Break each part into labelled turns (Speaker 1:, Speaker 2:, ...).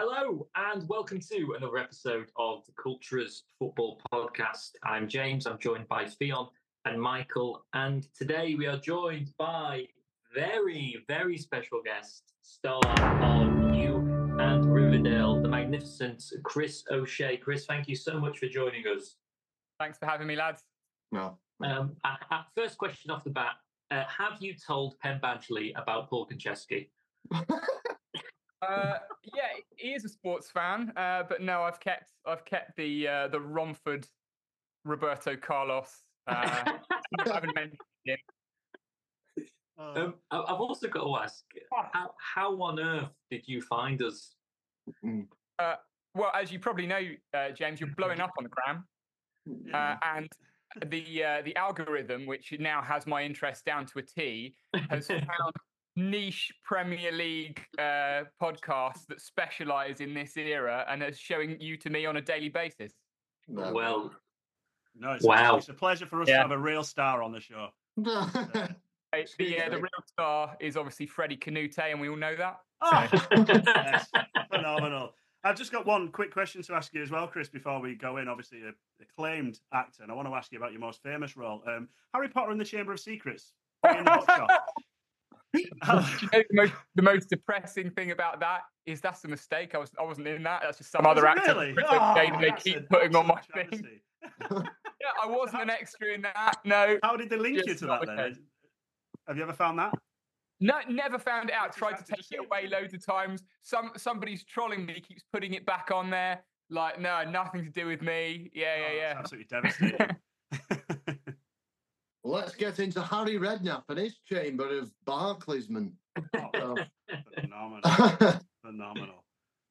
Speaker 1: Hello and welcome to another episode of the Cultures Football Podcast. I'm James, I'm joined by Fionn and Michael, and today we are joined by very special guest, star of You and Riverdale, the magnificent Chris O'Shea. Chris, thank you so much for joining us.
Speaker 2: Thanks for having me, lads.
Speaker 3: No.
Speaker 1: First question off the bat, have you told Penn Badgley about Paul Konchesky?
Speaker 2: Yeah, he is a sports fan, but no, I've kept the Romford Roberto Carlos. I haven't mentioned him.
Speaker 1: I've also got to ask, how on earth did you find us?
Speaker 2: Well, as you probably know, James, you're blowing up on the gram, and the algorithm, which now has my interest down to a T, has found niche Premier League podcasts that specialise in this era and are showing you to me on a daily basis.
Speaker 1: Well,
Speaker 3: no, it's a pleasure for us to have a real star on the show.
Speaker 2: The real star is obviously Freddie Canute, and we all know that.
Speaker 3: Oh, yes, phenomenal. I've just got one quick question to ask you as well, Chris, before we go in. Obviously, an acclaimed actor, and I want to ask you about your most famous role. Harry Potter and the Chamber of Secrets. In the hot shot.
Speaker 2: You know, the most depressing thing about that is that's a mistake. I wasn't in that. That's just some other actor.
Speaker 3: Really?
Speaker 2: They keep putting on my thing. Yeah, I wasn't an extra in that. No.
Speaker 3: How did they link you to that then? Have you ever found that?
Speaker 2: No, never found it out. Tried to take it away loads of times. Somebody's trolling me, keeps putting it back on there. Like, no, nothing to do with me. Yeah.
Speaker 3: That's absolutely devastating.
Speaker 4: Let's get into Harry Redknapp and his Chamber of Barclaysman.
Speaker 3: Phenomenal.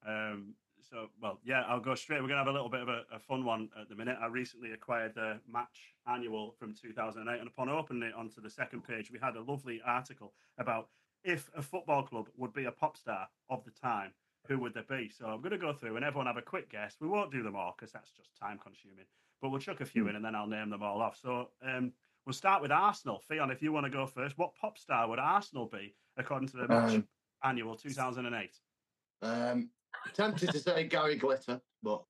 Speaker 3: I'll go straight. We're going to have a little bit of a fun one at the minute. I recently acquired the Match Annual from 2008, and upon opening it onto the second page, we had a lovely article about if a football club would be a pop star of the time, who would they be? So I'm going to go through and everyone have a quick guess. We won't do them all because that's just time consuming, but we'll chuck a few in and then I'll name them all off. So we'll start with Arsenal. Fionn, if you want to go first, what pop star would Arsenal be according to the Match Annual 2008?
Speaker 4: Tempted to say Gary Glitter, but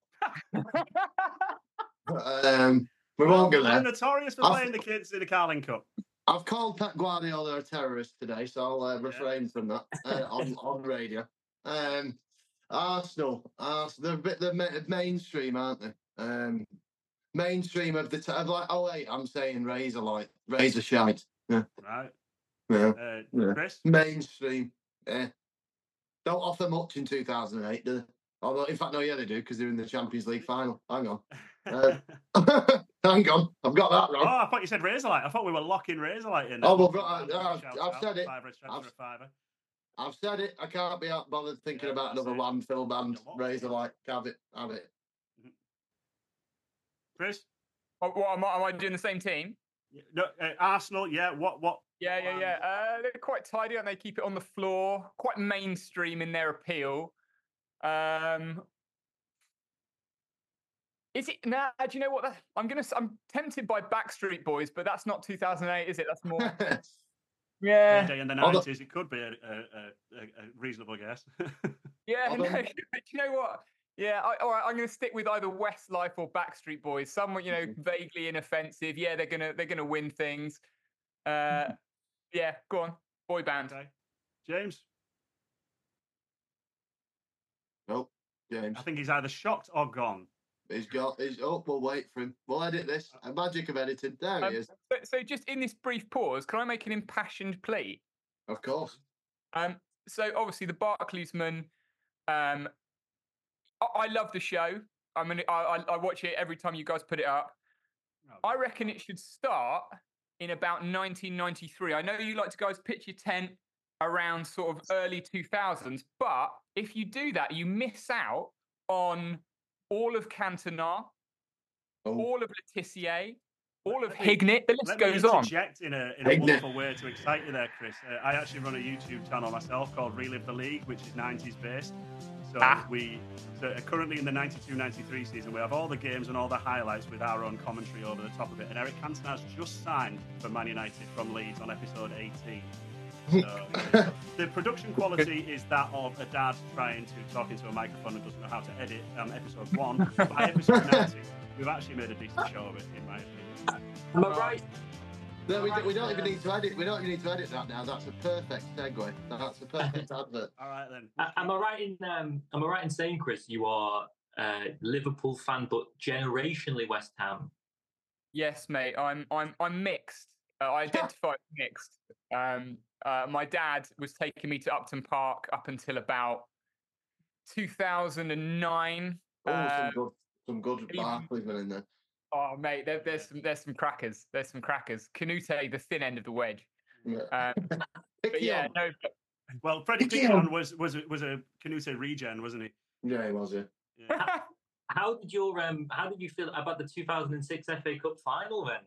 Speaker 4: we won't go there.
Speaker 3: I'm notorious for playing the kids in the Carling Cup.
Speaker 4: I've called Pep Guardiola a terrorist today, so I'll refrain from that on radio. Arsenal, they're mainstream, aren't they? Mainstream of the like. Oh wait, I'm saying razor shite. Yeah.
Speaker 3: Right.
Speaker 4: Yeah.
Speaker 3: Chris?
Speaker 4: Mainstream. Yeah. Don't offer much in 2008, do they? Although, in fact, no, yeah, they do because they're in the Champions League final. Hang on. Hang on. I've got that wrong.
Speaker 3: Oh, I thought you said Razorlight. I thought we were locking Razorlight in.
Speaker 4: Oh, well, I've said it.
Speaker 3: I've
Speaker 4: said it. I can't be bothered thinking about another landfill band. Razorlight. Have it.
Speaker 3: Chris?
Speaker 2: What am I doing the same team?
Speaker 3: No, Arsenal, yeah. What?
Speaker 2: Yeah. They're quite tidy, and they keep it on the floor. Quite mainstream in their appeal. Is it now? Do you know what? I'm tempted by Backstreet Boys, but that's not 2008, is it? That's more. Yeah.
Speaker 3: In the 90s, it could be a reasonable guess.
Speaker 2: Yeah. No, do you know what? Yeah, all right. I'm going to stick with either Westlife or Backstreet Boys. Somewhat, vaguely inoffensive. Yeah, they're gonna win things. Yeah, go on, boy band.
Speaker 3: Okay. James.
Speaker 4: Nope, James.
Speaker 3: I think he's either shocked or gone.
Speaker 4: We'll wait for him. We'll edit this. A magic of editing. There he is.
Speaker 2: So just in this brief pause, can I make an impassioned plea?
Speaker 4: Of course.
Speaker 2: So obviously the Barclaysman. I love the show. I mean, I watch it every time you guys put it up. Oh, I reckon it should start in about 1993. I know you like to guys pitch your tent around sort of early 2000s, but if you do that, you miss out on all of Cantona, all of Letitia, all of Hignett. The list goes on.
Speaker 3: Interject in a wonderful way to excite you there, Chris. I actually run a YouTube channel myself called Relive the League, which is 90s based. So currently in the 92-93 season, we have all the games and all the highlights with our own commentary over the top of it. And Eric Cantona has just signed for Man United from Leeds on episode 18. The production quality is that of a dad trying to talk into a microphone and doesn't know how to edit episode 1. By episode 90, we've actually made a decent show of it, in my opinion.
Speaker 1: Am I right?
Speaker 4: No, we don't even need to edit. We don't even need to edit that now. That's a perfect segue. That's a perfect advert.
Speaker 3: All right then.
Speaker 1: Am I right in saying, Chris, you are a Liverpool fan, but generationally West Ham?
Speaker 2: Yes, mate. I'm mixed. I identify as mixed. My dad was taking me to Upton Park up until about 2009.
Speaker 4: Some good Barclays in there.
Speaker 2: Oh, mate, there's some crackers. There's some crackers. Canute, the thin end of the wedge.
Speaker 4: Yeah.
Speaker 2: But yeah, no.
Speaker 3: Well, Freddie Piquionne was a Canute regen, wasn't he?
Speaker 4: Yeah, he was. Yeah.
Speaker 1: How did you feel about the 2006 FA Cup final then?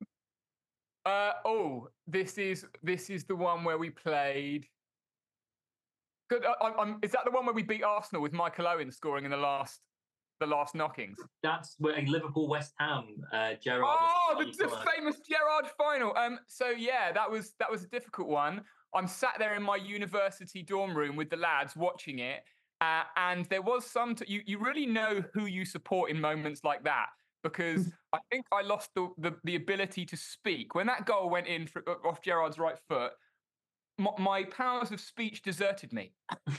Speaker 2: This is the one where we played. Good. Is that the one where we beat Arsenal with Michael Owen scoring in the last knockings?
Speaker 1: That's where Liverpool West Ham, Gerrard.
Speaker 2: Oh, the famous Gerrard final. So yeah, that was a difficult one. I'm sat there in my university dorm room with the lads watching it, and there was you really know who you support in moments like that, because I think I lost the ability to speak when that goal went in off Gerrard's right foot. My powers of speech deserted me.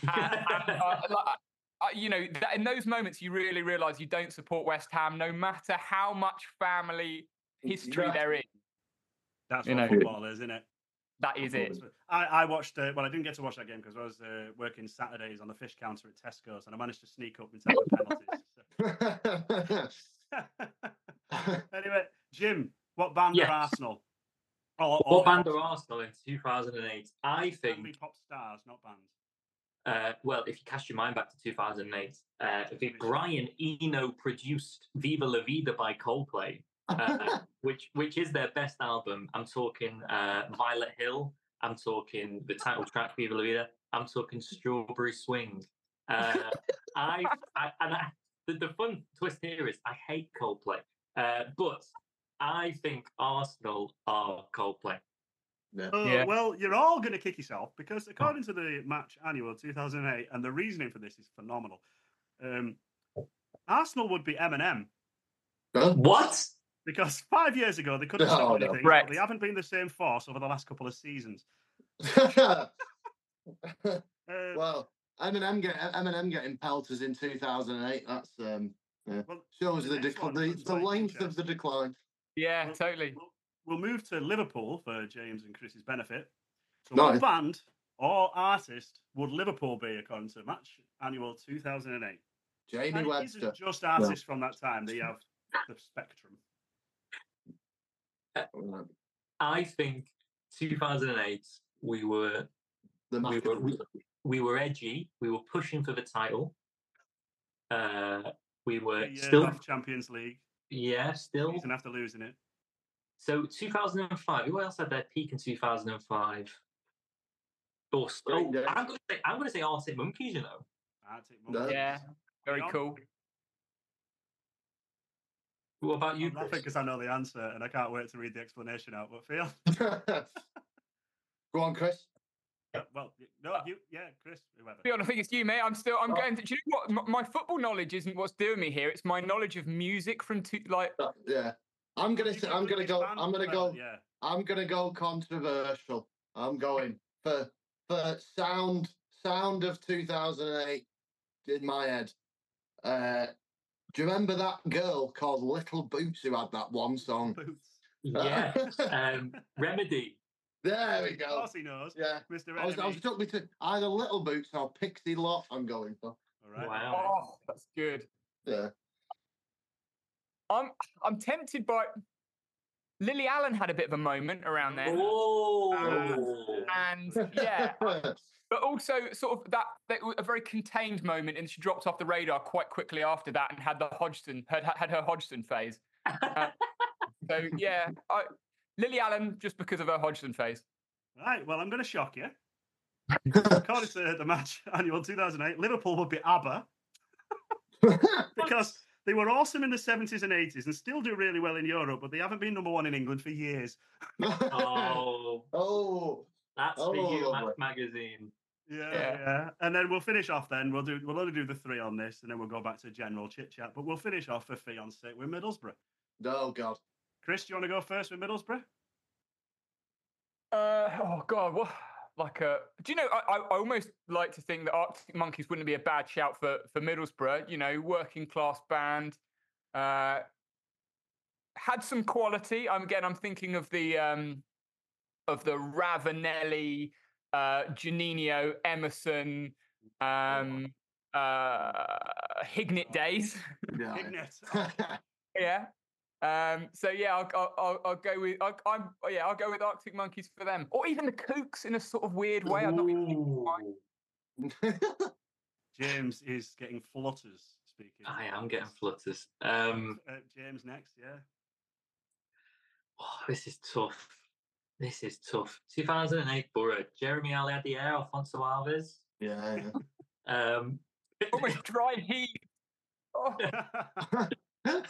Speaker 2: In those moments, you really realise you don't support West Ham, no matter how much family history there is.
Speaker 3: That's what football is, isn't it?
Speaker 2: That is it.
Speaker 3: I watched. I didn't get to watch that game because I was working Saturdays on the fish counter at Tesco's, and I managed to sneak up in time for penalties. Anyway, Jim, what band are Arsenal?
Speaker 1: What band are Arsenal in 2008? I think
Speaker 3: be pop stars, not bands.
Speaker 1: Well, if you cast your mind back to 2008, the Brian Eno produced "Viva La Vida" by Coldplay, which is their best album. I'm talking Violet Hill. I'm talking the title track "Viva La Vida." I'm talking "Strawberry Swing." The fun twist here is I hate Coldplay, but I think Arsenal are Coldplay.
Speaker 3: Yeah. Well, you're all going to kick yourself because according to the Match Annual 2008, and the reasoning for this is phenomenal, Arsenal would be Eminem.
Speaker 1: What?
Speaker 3: Because 5 years ago they couldn't stop anything. But they haven't been the same force over the last couple of seasons.
Speaker 4: Well, Eminem getting pelters in 2008. That's shows the length of the decline.
Speaker 2: Yeah, totally.
Speaker 3: We'll move to Liverpool for James and Chris's benefit. So what band or artist would Liverpool be according to Match Annual 2008?
Speaker 4: Jamie Webster.
Speaker 3: Isn't just artists from that time. They have the spectrum.
Speaker 1: I think 2008 we were edgy. We were pushing for the title. We were still
Speaker 3: Champions League.
Speaker 1: Yeah, still.
Speaker 3: Season after losing it.
Speaker 1: So 2005. Who else had their peak in 2005? I'm going to say Arctic Monkeys. You know.
Speaker 3: Arctic Monkeys.
Speaker 2: Yeah, very cool.
Speaker 1: What about you?
Speaker 3: I'm laughing because I know the answer and I can't wait to read the explanation out. But Phil,
Speaker 4: go on, Chris.
Speaker 3: Well, no, Chris. Whoever.
Speaker 2: Phil, I think it's you, mate. I'm going to. Do you know what? My football knowledge isn't what's doing me here. It's my knowledge of music from
Speaker 4: Yeah. I'm gonna go controversial. I'm going for sound of 2008 in my head. Do you remember that girl called Little Boots who had that one song?
Speaker 1: Yeah, Remedy.
Speaker 4: There we go.
Speaker 3: Of course he knows.
Speaker 4: Yeah,
Speaker 3: Mr. Remedy.
Speaker 4: I was stuck between either Little Boots or Pixie Lott. I'm going for.
Speaker 3: All right.
Speaker 1: Wow.
Speaker 2: Oh, that's good.
Speaker 4: Yeah.
Speaker 2: I'm tempted by. Lily Allen had a bit of a moment around then.
Speaker 1: Oh.
Speaker 2: And yeah. But also, sort of that a very contained moment, and she dropped off the radar quite quickly after that, and had her Hodgson phase. So yeah, Lily Allen just because of her Hodgson phase.
Speaker 3: Right. Well, I'm going to shock you. According to the Match Annual 2008, Liverpool would be ABBA because they were awesome in the 70s and 80s and still do really well in Europe, but they haven't been number one in England for years.
Speaker 1: Oh. That's for you, Match Magazine.
Speaker 3: Yeah. And then we'll finish off. Then we'll only do the three on this, and then we'll go back to general chit chat. But we'll finish off for Fion's sake with Middlesbrough.
Speaker 4: Oh God,
Speaker 3: Chris, do you want to go first with Middlesbrough?
Speaker 2: Oh God, what? Do you know? I almost like to think that Arctic Monkeys wouldn't be a bad shout for Middlesbrough. You know, working class band, had some quality. I'm thinking of the Ravanelli, Juninho, Emerson, Hignett days.
Speaker 4: yeah.
Speaker 3: Hignett.
Speaker 2: Yeah. So yeah, I'll go with I'll go with Arctic Monkeys for them, or even the Kooks in a sort of weird way. I'm not.
Speaker 3: James is getting flutters speaking.
Speaker 1: I am getting flutters.
Speaker 3: James next, yeah.
Speaker 1: Oh, this is tough. 2008 Borough. Jeremy Aladier, Alfonso Alves.
Speaker 4: Yeah.
Speaker 2: Almost dry heat. Oh.
Speaker 1: Do you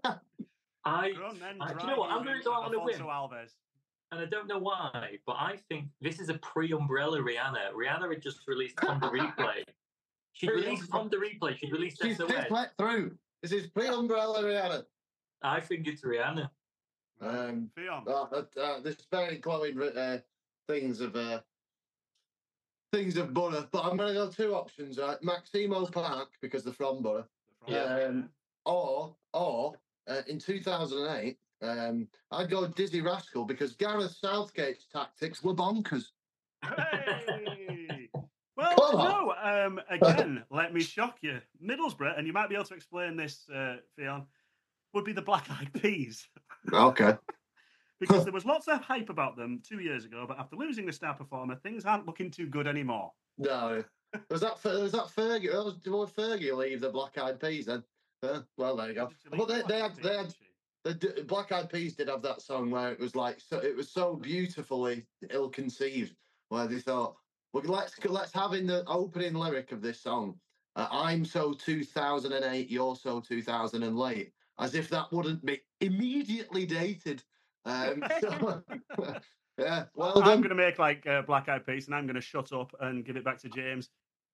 Speaker 1: know what? I'm going to go out on a whim.
Speaker 3: Alves.
Speaker 1: And I don't know why, but I think this is a pre-umbrella Rihanna. Rihanna had just released Honda Replay. She'd released Honda Replay. She'd released
Speaker 4: She's
Speaker 1: SOS.
Speaker 4: just let through. This is pre-umbrella Rihanna.
Speaker 1: I think it's Rihanna.
Speaker 3: Theon.
Speaker 4: There's very glowing things of Borough, but I'm going to go two options, right? Maximo Park, because they're from Borough. Or in 2008, I'd go Dizzy Rascal because Gareth Southgate's tactics were bonkers.
Speaker 3: Hey! Well, no, again, let me shock you. Middlesbrough, and you might be able to explain this, Fionn, would be the Black Eyed Peas.
Speaker 4: Okay.
Speaker 3: Because there was lots of hype about them 2 years ago, but after losing the star performer, things aren't looking too good anymore.
Speaker 4: No. Was that Fergie? Did Fergie leave the Black Eyed Peas then? Well, there you go. But they had the Black Eyed Peas did have that song where it was like it was so beautifully ill-conceived, where they thought, well, let's have in the opening lyric of this song, I'm so 2008, you're so 2000 and late, as if that wouldn't be immediately dated. Yeah, well,
Speaker 3: I'm going to make like Black Eyed Peas, and I'm going to shut up and give it back to James.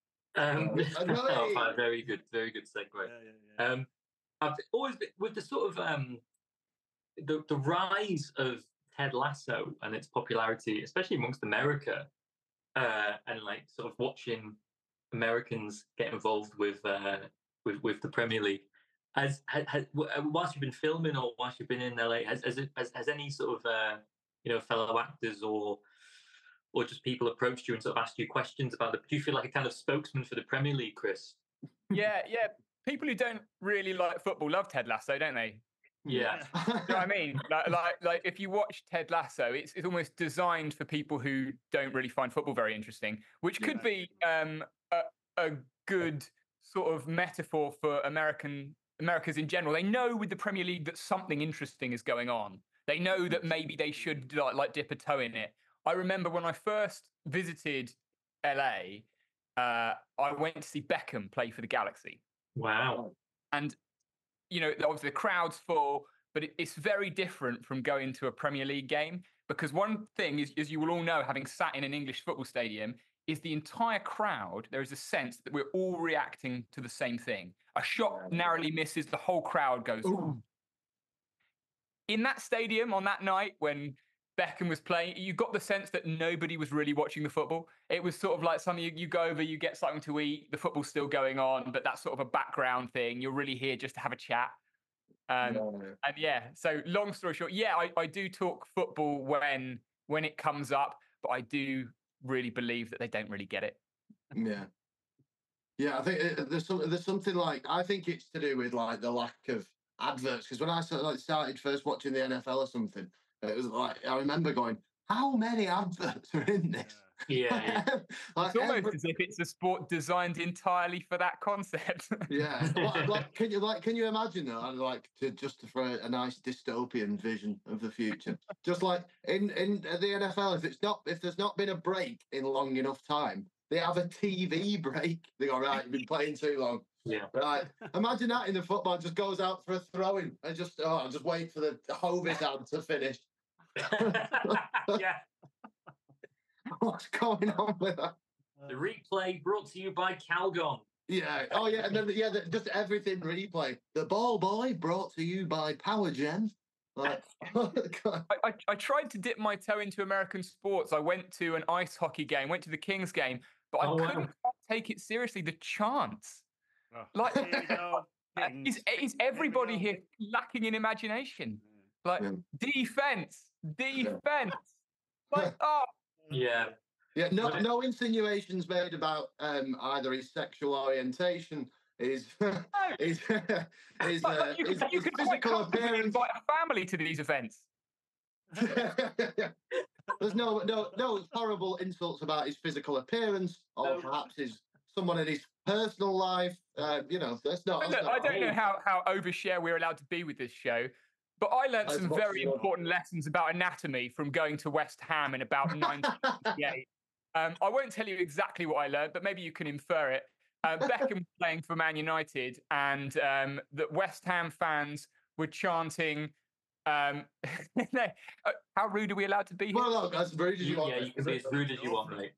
Speaker 1: Very good segue.
Speaker 3: Yeah.
Speaker 1: I've always been with the sort of the rise of Ted Lasso and its popularity, especially amongst America, and like sort of watching Americans get involved with the Premier League. Whilst you've been filming or whilst you've been in LA, has any sort of fellow actors or just people approached you and sort of asked you questions about do you feel like a kind of spokesman for the Premier League, Chris?
Speaker 2: Yeah. People who don't really like football love Ted Lasso, don't they?
Speaker 1: Yeah.
Speaker 2: You know what I mean? Like if you watch Ted Lasso, it's almost designed for people who don't really find football very interesting, which could be a good sort of metaphor for Americans in general. They know with the Premier League that something interesting is going on. They know that maybe they should like dip a toe in it. I remember when I first visited LA, I went to see Beckham play for the Galaxy.
Speaker 1: Wow.
Speaker 2: And, obviously the crowd's full, but it's very different from going to a Premier League game, because one thing is, as you will all know, having sat in an English football stadium, is the entire crowd, there is a sense that we're all reacting to the same thing. A shot narrowly misses, the whole crowd goes, ooh. In that stadium on that night when Beckham was playing, you got the sense that nobody was really watching the football. It was sort of like something you go over, you get something to eat, the football's still going on, but that's sort of a background thing. You're really here just to have a chat. So long story short, I do talk football when it comes up, but I do really believe that they don't really get it.
Speaker 4: Yeah, I think there's something like, I think it's to do with like the lack of adverts, because when I started first watching the NFL or something, it was like I remember going, how many adverts are in this?
Speaker 1: Yeah.
Speaker 2: It's almost as if it's a sport designed entirely for that concept.
Speaker 4: Yeah. Can you imagine that? For a nice dystopian vision of the future, just like in the NFL, if there's not been a break in long enough time, they have a TV break. They go, right, you've been playing too long.
Speaker 1: Yeah.
Speaker 4: Right. Imagine that in the football, just goes out for a throw-in and just wait for the Hovis ad to finish.
Speaker 1: Yeah.
Speaker 4: What's going on with that?
Speaker 1: The replay brought to you by Calgon.
Speaker 4: Yeah. Oh, yeah. And then, just everything replay. The ball boy brought to you by Power Gen. Like,
Speaker 2: I tried to dip my toe into American sports. I went to an ice hockey game, went to the Kings game, but I couldn't take it seriously. The chants. Like, is everybody here lacking in imagination? Like, defense. Like, oh.
Speaker 1: Yeah.
Speaker 4: Yeah, no insinuations made about either his sexual orientation, his physical appearance.
Speaker 2: Invite a family to these events.
Speaker 4: There's no horrible insults about his physical appearance, or perhaps someone in his personal life. That's not.
Speaker 2: Look, I don't know how overshare we're allowed to be with this show, but I learned some very important lessons about anatomy from going to West Ham in about 1998. I won't tell you exactly what I learned, but maybe you can infer it. Beckham was playing for Man United, and that West Ham fans were chanting. How rude are we allowed to be here?
Speaker 4: Well, look, as rude as you want.
Speaker 1: Yeah, you can be as rude as you want, mate.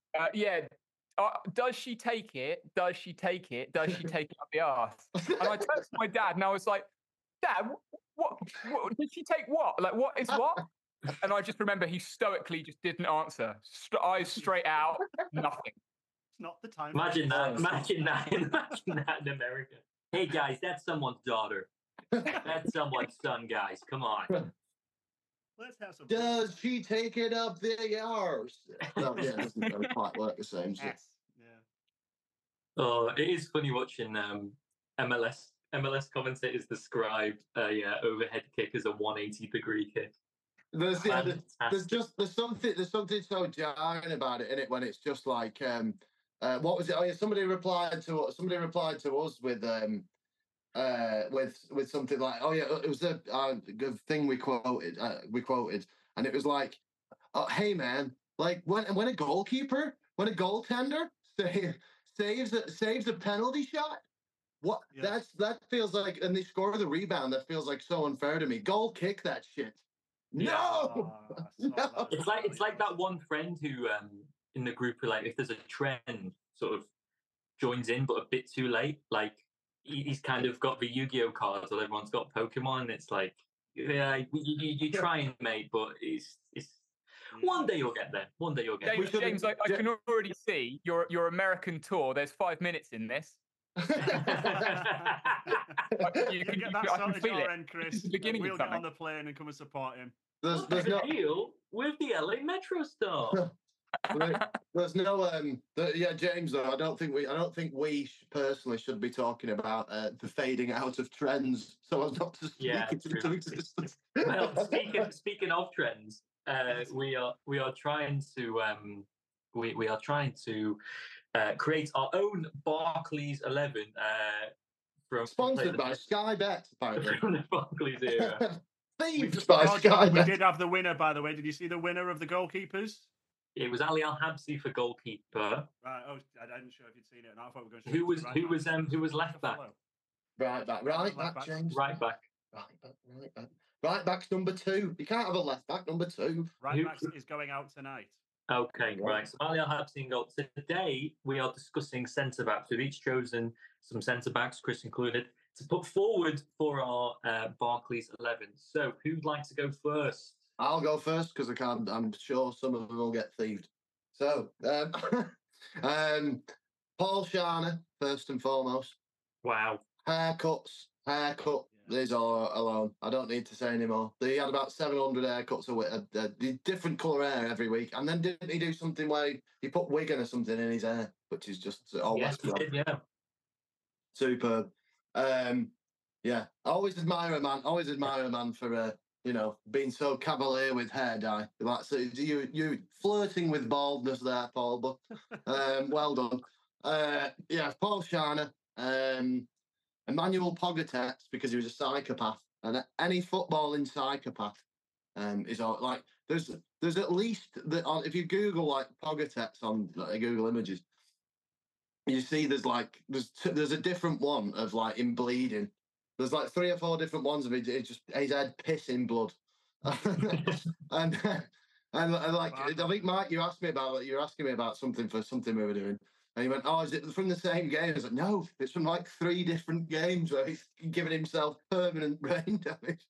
Speaker 2: Does she take it? Does she take it? Does she take it up the arse? And I turned to my dad, and I was like, Dad, what did she take? What? Like, what is what? And I just remember he stoically just didn't answer. Eyes straight out, nothing.
Speaker 3: It's not the time.
Speaker 1: Imagine that in America. Hey guys, that's someone's daughter. That's someone's son, guys. Come on.
Speaker 3: Let's have some.
Speaker 4: Does she take it up the arse? No, yeah, it doesn't quite work the same. So.
Speaker 3: Yes. Yeah.
Speaker 1: Oh, it is funny watching MLS commentators describe a overhead kick as a 180-degree kick.
Speaker 4: There's something so jarring about it, innit? When it's just like, what was it? Oh yeah, somebody replied to us with something like, oh yeah, it was a good thing we quoted, and it was like, oh, hey man, like when a goaltender saves a penalty shot. What? Yes. That feels like, and they score the rebound. That feels like so unfair to me. Goal kick that shit. No, no.
Speaker 1: It's like that one friend who in the group who, like, if there's a trend, sort of joins in but a bit too late. Like he's kind of got the Yu-Gi-Oh cards, or everyone's got Pokemon. It's like, yeah, you trying, mate, but it's one day you'll get there. One day you'll get there.
Speaker 2: James, I can already see your American tour. There's 5 minutes in this.
Speaker 3: You can get that sorted your end, Chris. We'll get on the plane and come and support him.
Speaker 1: There's no deal with the LA Metro Star.
Speaker 4: There's no James. Though I don't think we personally should be talking about the fading out of trends. So as not to speak into existence.
Speaker 1: Well, speaking of trends, we are trying to create our own Barclays 11.
Speaker 4: Sponsored by Sky Bet, apparently.
Speaker 1: From the Barclays era.
Speaker 4: Thieved by Sky Bet.
Speaker 3: We did have the winner, by the way. Did you see the winner of the goalkeepers?
Speaker 1: It was Ali Al Habsi for goalkeeper.
Speaker 3: Right. Oh, I didn't sure if you'd seen it. And I thought we were going to.
Speaker 1: Who was left back?
Speaker 4: Right back, James.
Speaker 1: Right back.
Speaker 4: Right back's number 2. You can't have a left back number 2.
Speaker 3: Right back is going out tonight.
Speaker 1: Okay, right. So Ali Al Habsi in goal. Today we are discussing centre backs. We've each chosen some centre backs, Chris included, to put forward for our Barclays 11. So who'd like to go first?
Speaker 4: I'll go first because I'm sure some of them will get thieved. So, Paul Sharner, first and foremost.
Speaker 1: Wow.
Speaker 4: Haircut. These are alone. I don't need to say anymore. He had about 700 haircuts, different colour hair every week. And then didn't he do something where he put Wigan or something in his hair, which is just West Brom.
Speaker 1: Yeah.
Speaker 4: Superb. Yeah. I always admire a man for being so cavalier with hair dye. Like, so you flirting with baldness there, Paul, but well done. Paul Sharner. Emmanuel Pogatetz, because he was a psychopath, and any footballing psychopath is all, like there's at least if you Google like Pogatetz on Google Images, you see there's a different one of like him bleeding. There's like 3 or 4 different ones of it. It's just his head pissing blood, and And like, I think Mike, you were asking me about something we were doing. And he went, "Oh, is it from the same game?" I was like, "No, it's from like 3 different games where he's giving himself permanent brain damage."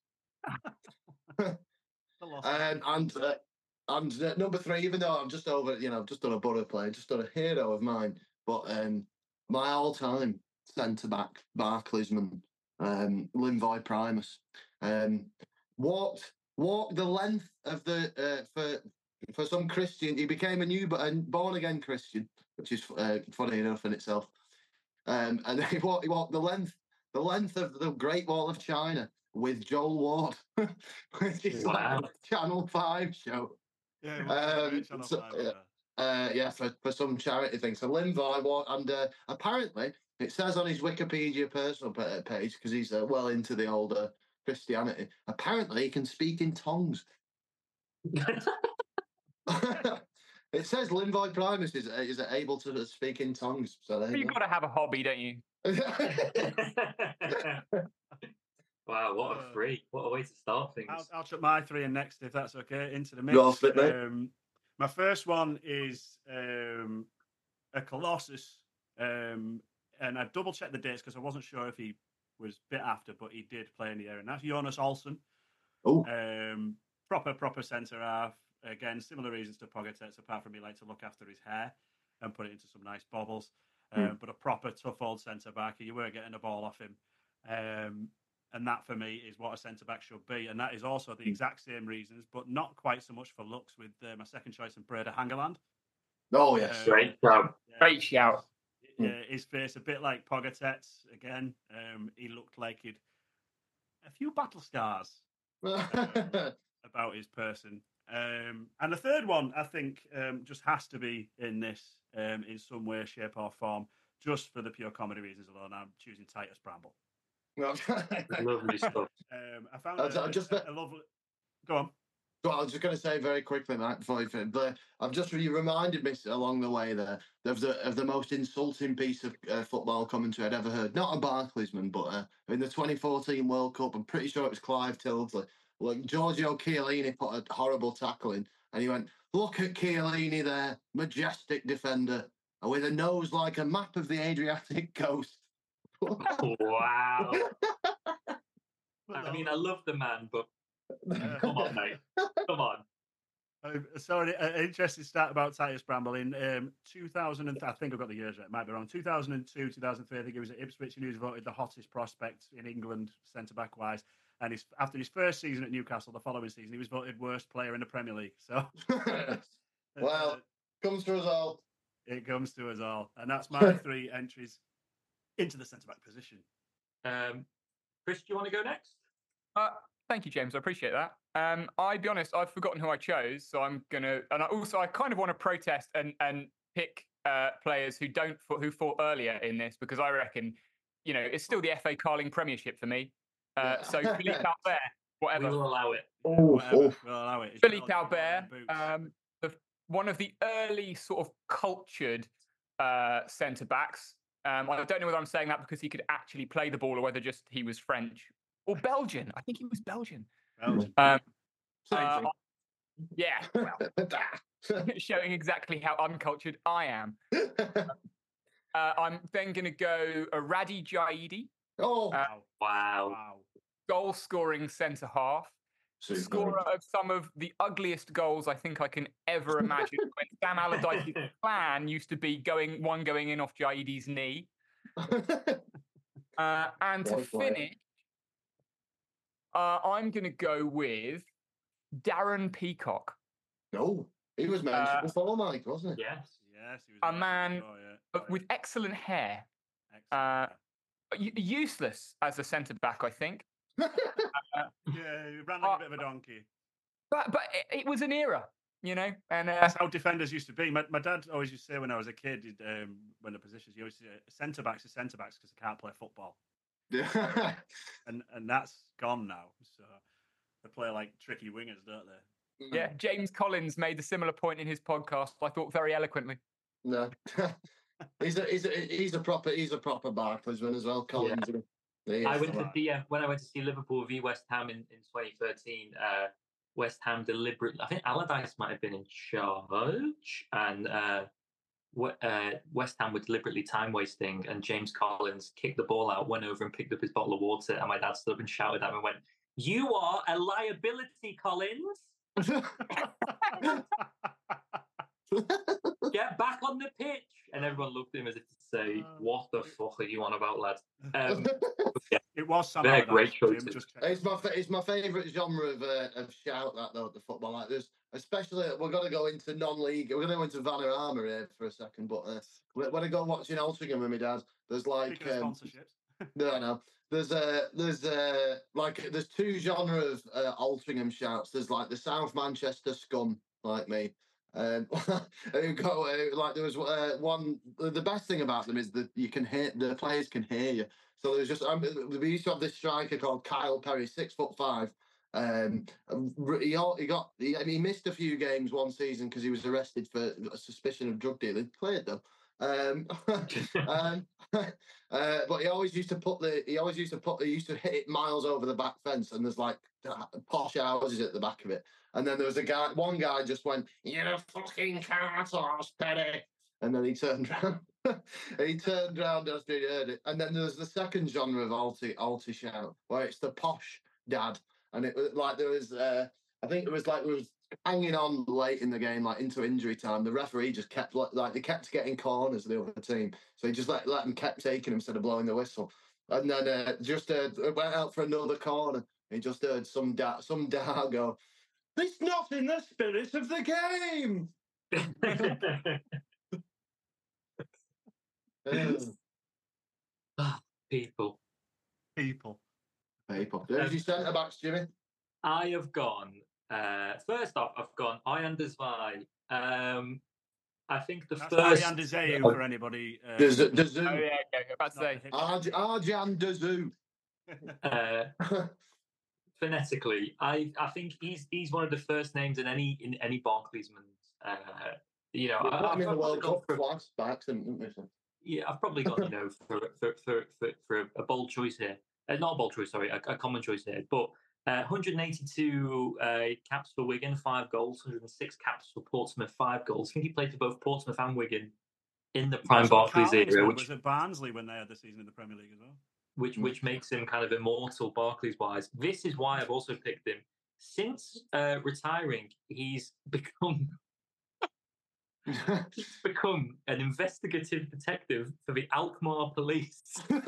Speaker 4: And number 3, even though I'm just over, I've just done a Borough player, just done a hero of mine, but my all-time centre-back, Barclaysman, Linvoy Primus, walked the length of the for some Christian. He became a born again Christian, which is funny enough in itself. And he walked the length of the Great Wall of China with Joel Ward, which is like a Channel 5 show.
Speaker 3: Yeah, Channel 5.
Speaker 4: For some charity thing. So Linvoy, and apparently it says on his Wikipedia personal page, because he's well into the older Christianity, apparently he can speak in tongues. It says Linvoy Primus is able to speak in tongues. So
Speaker 2: you've got to have a hobby, don't you?
Speaker 1: Wow, what a freak. What a way to start things.
Speaker 3: I'll chuck my 3 in next, if that's okay, into the mix. My first one is a Colossus, and I double-checked the dates because I wasn't sure if he was a bit after, but he did play in the area, and that's Jonas Olsson.
Speaker 4: Oh.
Speaker 3: Proper centre-half. Again, similar reasons to Pogatetz, apart from he liked to look after his hair and put it into some nice bobbles. But a proper tough old centre-back. You weren't getting the ball off him. And that, for me, is what a centre-back should be. And that is also the exact same reasons, but not quite so much for looks, with my second choice in Brede Hangeland.
Speaker 4: Oh, yes.
Speaker 1: Great shout.
Speaker 2: Great shout.
Speaker 3: His face, a bit like Pogatetz, again. He looked like he'd a few battle scars about his person. And the third one, I think, just has to be in this in some way, shape or form, just for the pure comedy reasons alone. I'm choosing Titus Bramble.
Speaker 1: Lovely stuff.
Speaker 3: I found a lovely... Go on.
Speaker 4: So I was just going to say very quickly, Matt, before you reminded me along the way there of the most insulting piece of football commentary I'd ever heard. Not a Barclaysman, but in the 2014 World Cup, I'm pretty sure it was Clive Tildesley. Like Giorgio Chiellini put a horrible tackle in, and he went, "Look at Chiellini there, majestic defender, with a nose like a map of the Adriatic coast."
Speaker 1: Wow. I mean, I love the man, but come on, mate. Come on.
Speaker 3: Sorry, an interesting stat about Titus Bramble. In 2000, I think I've got the years right, might be wrong, 2002, 2003, I think he was at Ipswich, and he was voted the hottest prospect in England, centre-back wise. And after his first season at Newcastle, the following season, he was voted worst player in the Premier League. So,
Speaker 4: well, comes to us all.
Speaker 3: It comes to us all. And that's my 3 entries into the centre-back position.
Speaker 1: Chris, do you want to go next?
Speaker 2: Thank you, James. I appreciate that. I'll be honest, I've forgotten who I chose, so I'm gonna. And I kind of want to protest and pick players who fought earlier in this, because I reckon, it's still the FA Carling Premiership for me. So Philippe Albert, whatever.
Speaker 1: We will allow it.
Speaker 3: We'll allow it.
Speaker 2: Philippe Albert, one of the early sort of cultured centre backs. I don't know whether I'm saying that because he could actually play the ball or whether just he was French or Belgian. I think he was Belgian. Yeah, well, showing exactly how uncultured I am. I'm then going to go Radi Jaidi.
Speaker 4: Oh,
Speaker 3: wow.
Speaker 2: Goal-scoring centre-half. Scorer of some of the ugliest goals I think I can ever imagine. When Sam Allardyce's plan used to be going in off Jaidi's knee. And to finish, I'm going to go with Darren Peacock.
Speaker 4: No, he was mentioned before, Mike, wasn't he?
Speaker 1: Yes.
Speaker 3: He was
Speaker 2: a man with excellent hair. Useless as a centre-back, I think.
Speaker 3: He ran like a bit of a donkey.
Speaker 2: But it was an era, and
Speaker 3: that's how defenders used to be. My dad always used to say when I was a kid, when the positions, he always said centre-backs are centre-backs because they can't play football.
Speaker 4: Yeah.
Speaker 3: and that's gone now. So they play like tricky wingers, don't they?
Speaker 2: Yeah, James Collins made a similar point in his podcast, I thought, very eloquently.
Speaker 4: No. he's a proper Barclaysman as well, Collins.
Speaker 1: Yeah. I went to see when I went to see Liverpool v West Ham in 2013. West Ham deliberately. I think Allardyce might have been in charge, and West Ham were deliberately time wasting, and James Collins kicked the ball out, went over and picked up his bottle of water, and my dad stood up and shouted at him and went, "You are a liability, Collins. Get back on the pitch." And everyone looked at him as if to say, "What the fuck are you on about, lad?"
Speaker 3: It was Sam
Speaker 1: They're
Speaker 3: Allardyce,
Speaker 1: great
Speaker 3: Jim,
Speaker 1: choices.
Speaker 4: It's my favourite genre of shout that though, the football. Like this, especially we're going to go into non-league. We're going to go into Vanarama here for a second, but when I go watching Altrincham with my dad, there's like
Speaker 3: sponsorships.
Speaker 4: no. There's two genre of Altrincham shouts. There's like the South Manchester scum, like me. Who go like there was one. The best thing about them is that you can hear the players can hear you. So there's just we used to have this striker called Kyle Perry, 6'5". He missed a few games one season because he was arrested for a suspicion of drug dealing. Cleared though. But he used to hit it miles over the back fence, and there's like posh houses at the back of it. And then there was one guy just went, "You're a fucking cart horse, Perry," and then he turned around. He turned around after he heard it. And then there's the second genre of alti shout, where it's the posh dad, and it was like there was I think it was like we was hanging on late in the game, like into injury time. The referee just kept they kept getting corners the other team, so he just let them kept taking them instead of blowing the whistle. And then went out for another corner. He just heard some dad go, "It's not in the spirit of the game."
Speaker 1: People.
Speaker 4: There's your centre backs, Jimmy.
Speaker 1: I have gone. First off, I've gone Ian Desvai. I think the
Speaker 3: That's
Speaker 1: first.
Speaker 3: Ian Desvai for anybody.
Speaker 4: Dazoo.
Speaker 2: Oh yeah, okay. About to say
Speaker 4: Arjan Dazoo.
Speaker 1: Phonetically, I think he's one of the first names in any Barclaysman's.
Speaker 4: I've in the World Cup twice by accident, didn't we?
Speaker 1: Yeah, I've probably gone for a bold choice here. Not a bold choice, sorry, a common choice here. But 182 caps for Wigan, 5 goals. 106 caps for Portsmouth, 5 goals. I think he played for both Portsmouth and Wigan in the prime Barclays era.
Speaker 3: Was it Barnsley when they had the season in the Premier League as well?
Speaker 1: Which makes him kind of immortal Barclays-wise. This is why I've also picked him. Since retiring, he's become an investigative detective for the Alkmaar police.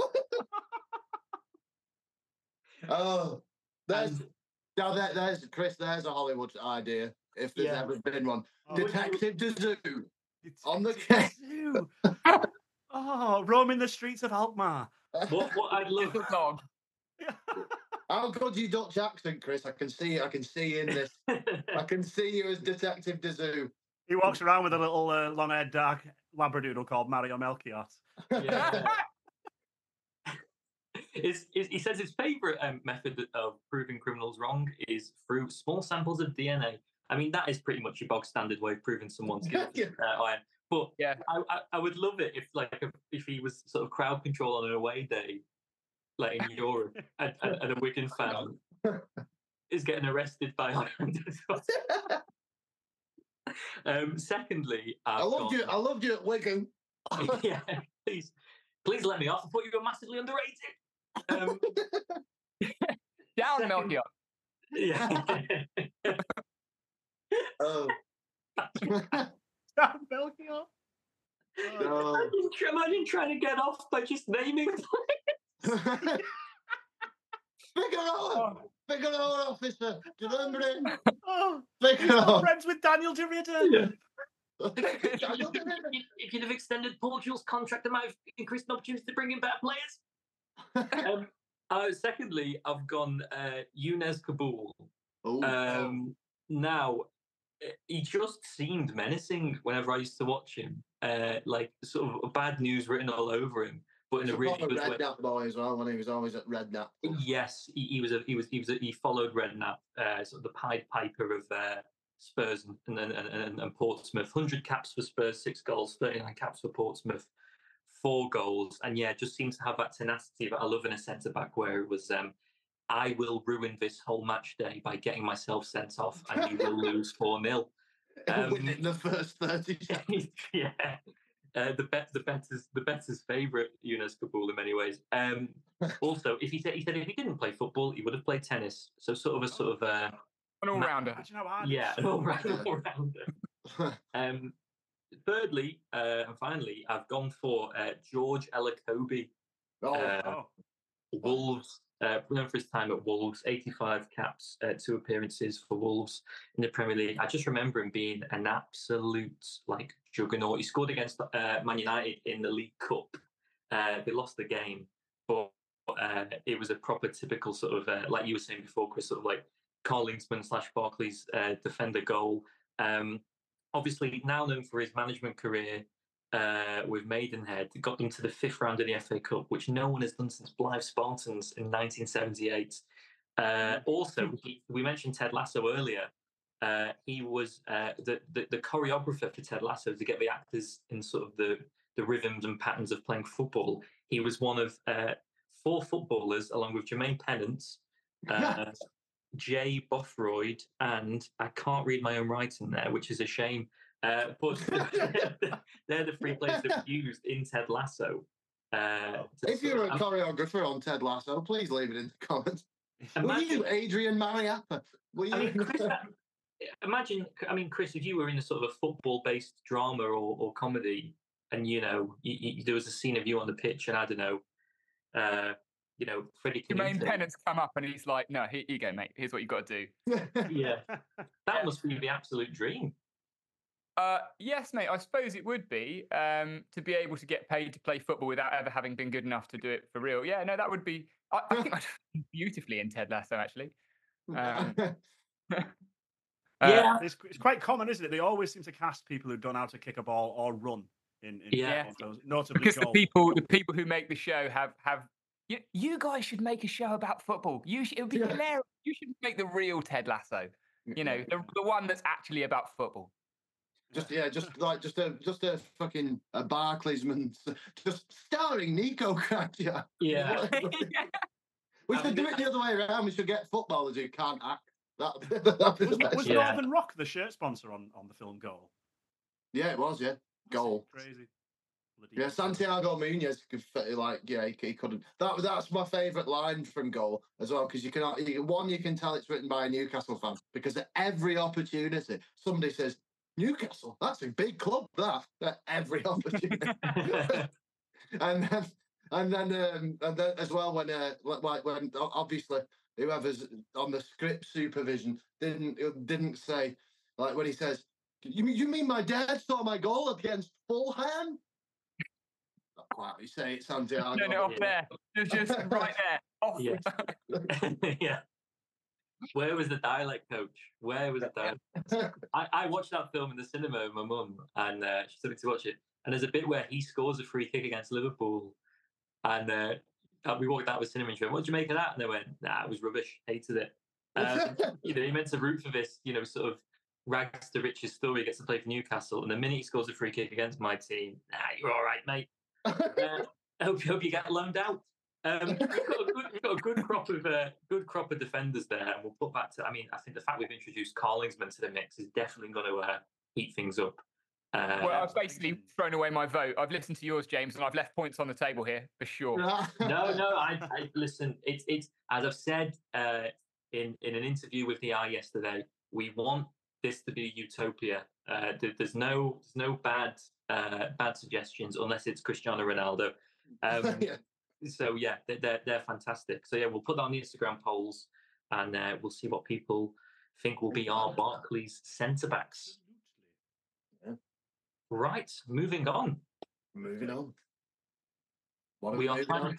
Speaker 4: There's Chris. There's a Hollywood idea. If there's ever been one, Detective Dazoo on the case.
Speaker 3: Roaming the streets of Alkmaar.
Speaker 1: What I'd love.
Speaker 4: How good your Dutch accent, Chris? I can see in this. I can see you as Detective Dazoo.
Speaker 3: He walks around with a little long-haired dark Labradoodle called Mario Melchior.
Speaker 1: Yeah. He says his favourite method of proving criminals wrong is through small samples of DNA. I mean, that is pretty much your bog standard way of proving someone's guilty. But yeah, I would love it if he was sort of crowd control on an away day, like in Europe, and a Wigan fan is getting arrested by Islanders. Secondly,
Speaker 4: I loved you at Wigan.
Speaker 1: Yeah, please let me off. I thought you were massively underrated.
Speaker 2: Down, Melchior.
Speaker 1: Yeah.
Speaker 3: Down, Melchior.
Speaker 1: Imagine trying to get off by just naming players.
Speaker 4: Figaro, officer. Do you remember him?
Speaker 3: Figaro. Friends with Daniel Derrida.
Speaker 1: Yeah. If you'd have extended Paul Jules' contract, there might have increased an opportunity to bring in better players. Secondly, I've gone Younes Kaboul. Now, he just seemed menacing whenever I used to watch him. Like sort of bad news written all over him, but in a really good way.
Speaker 4: Redknapp boy as well when he was always at Redknapp.
Speaker 1: Yes, he followed Redknapp, sort of the Pied Piper of Spurs and Portsmouth. 100 caps for Spurs, 6 goals. 39 caps for Portsmouth, 4 goals. And yeah, just seems to have that tenacity that I love in a centre back, where it was I will ruin this whole match day by getting myself sent off, and you will lose 4-0.
Speaker 4: Win it in the first 30 seconds.
Speaker 1: Yeah. The better's favourite Younes Kaboul in many ways. Also, if he said if he didn't play football, he would have played tennis. So sort of
Speaker 2: an all-rounder.
Speaker 3: Imagine how hard
Speaker 1: yeah,
Speaker 3: it
Speaker 1: an
Speaker 3: is.
Speaker 1: all-rounder. Thirdly, and finally, I've gone for George Elokobi. Wolves, known for his time at Wolves, 85 caps, 2 appearances for Wolves in the Premier League. I just remember him being an absolute juggernaut. He scored against Man United in the League Cup. They lost the game, but it was a proper typical sort of, like you were saying before, Chris, sort of like Carlingsman / Barclays defender goal. Obviously, now known for his management career with Maidenhead, got them to the 5th round of the FA Cup, which no one has done since Blythe Spartans in 1978. Also, we mentioned Ted Lasso earlier. He was the choreographer for Ted Lasso to get the actors in sort of the rhythms and patterns of playing football. He was one of 4 footballers, along with Jermaine Pennant, Jay Bothroyd, and I can't read my own writing there, which is a shame. But they're the 3 players that we used in Ted Lasso.
Speaker 4: If you're a choreographer on Ted Lasso, please leave it in the comments. Were you Adrian Mariappa?
Speaker 1: Imagine, Chris, if you were in a sort of a football-based drama or comedy, and there was a scene of you on the pitch, and I don't know, Freddie
Speaker 2: Jermaine Pennant's come up and he's like, no, here you go, mate. Here's what you've got to do.
Speaker 1: Yeah. That must be the absolute dream.
Speaker 2: Yes, mate, I suppose it would be to be able to get paid to play football without ever having been good enough to do it for real. Yeah, no, that would be, I think I'd fit beautifully in Ted Lasso, actually.
Speaker 1: Yeah.
Speaker 3: It's quite common, isn't it? They always seem to cast people who don't know how to kick a ball or run in notably
Speaker 2: because
Speaker 3: goal.
Speaker 2: the people who make the show have you guys should make a show about football. It would be hilarious. You should make the real Ted Lasso. The one that's actually about football.
Speaker 4: Just a fucking Barclaysman, just starring Nico Kratja.
Speaker 1: Yeah.
Speaker 4: We should do it the other way around. We should get footballers who can't act.
Speaker 3: Was Northern Rock the shirt sponsor on the film Goal?
Speaker 4: Yeah, it was. Yeah, Goal.
Speaker 3: Crazy.
Speaker 4: Yeah, Santiago Munoz he couldn't. That's my favourite line from Goal as well, because you can tell it's written by a Newcastle fan, because at every opportunity somebody says Newcastle, that's a big club. That at every opportunity, and then as well when obviously whoever's on the script supervision didn't say, like when he says, you mean my dad saw my goal against Fulham? Not quite what you say, it sounds
Speaker 2: No, off there. Just right there. Off.
Speaker 1: Yeah. Yeah. Where was the dialect coach? Where was the dialect? I watched that film in the cinema with my mum, and she took me to watch it. And there's a bit where he scores a free kick against Liverpool, and we walked out of the cinema and she went, "What did you make of that?" And they went, "Nah, it was rubbish. Hated it." He meant to root for this, sort of rags to riches story. He gets to play for Newcastle, and the minute he scores a free kick against my team, you're all right, mate. I hope you get loaned out. We've got a good crop of defenders there, and we'll put that to. I think the fact we've introduced Carlingsman to the mix is definitely going to heat things up.
Speaker 2: Well, I've basically thrown away my vote. I've listened to yours, James, and I've left points on the table here for sure.
Speaker 1: No. I listen. It's as I've said in an interview with the Eye yesterday. We want this to be utopia. There's no bad suggestions unless it's Cristiano Ronaldo. So yeah, they're fantastic. So yeah, we'll put that on the Instagram polls, and we'll see what people think will be our Barclays centre backs.
Speaker 4: Yeah.
Speaker 1: Right, moving on. We are trying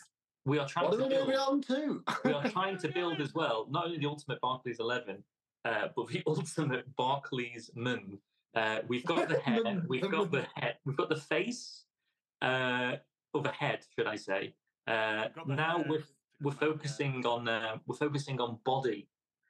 Speaker 1: to build as well, not only the ultimate Barclays 11, but the ultimate Barclaysman. We've got the hair, we've got the face of a head, should I say? Now we're focusing on body.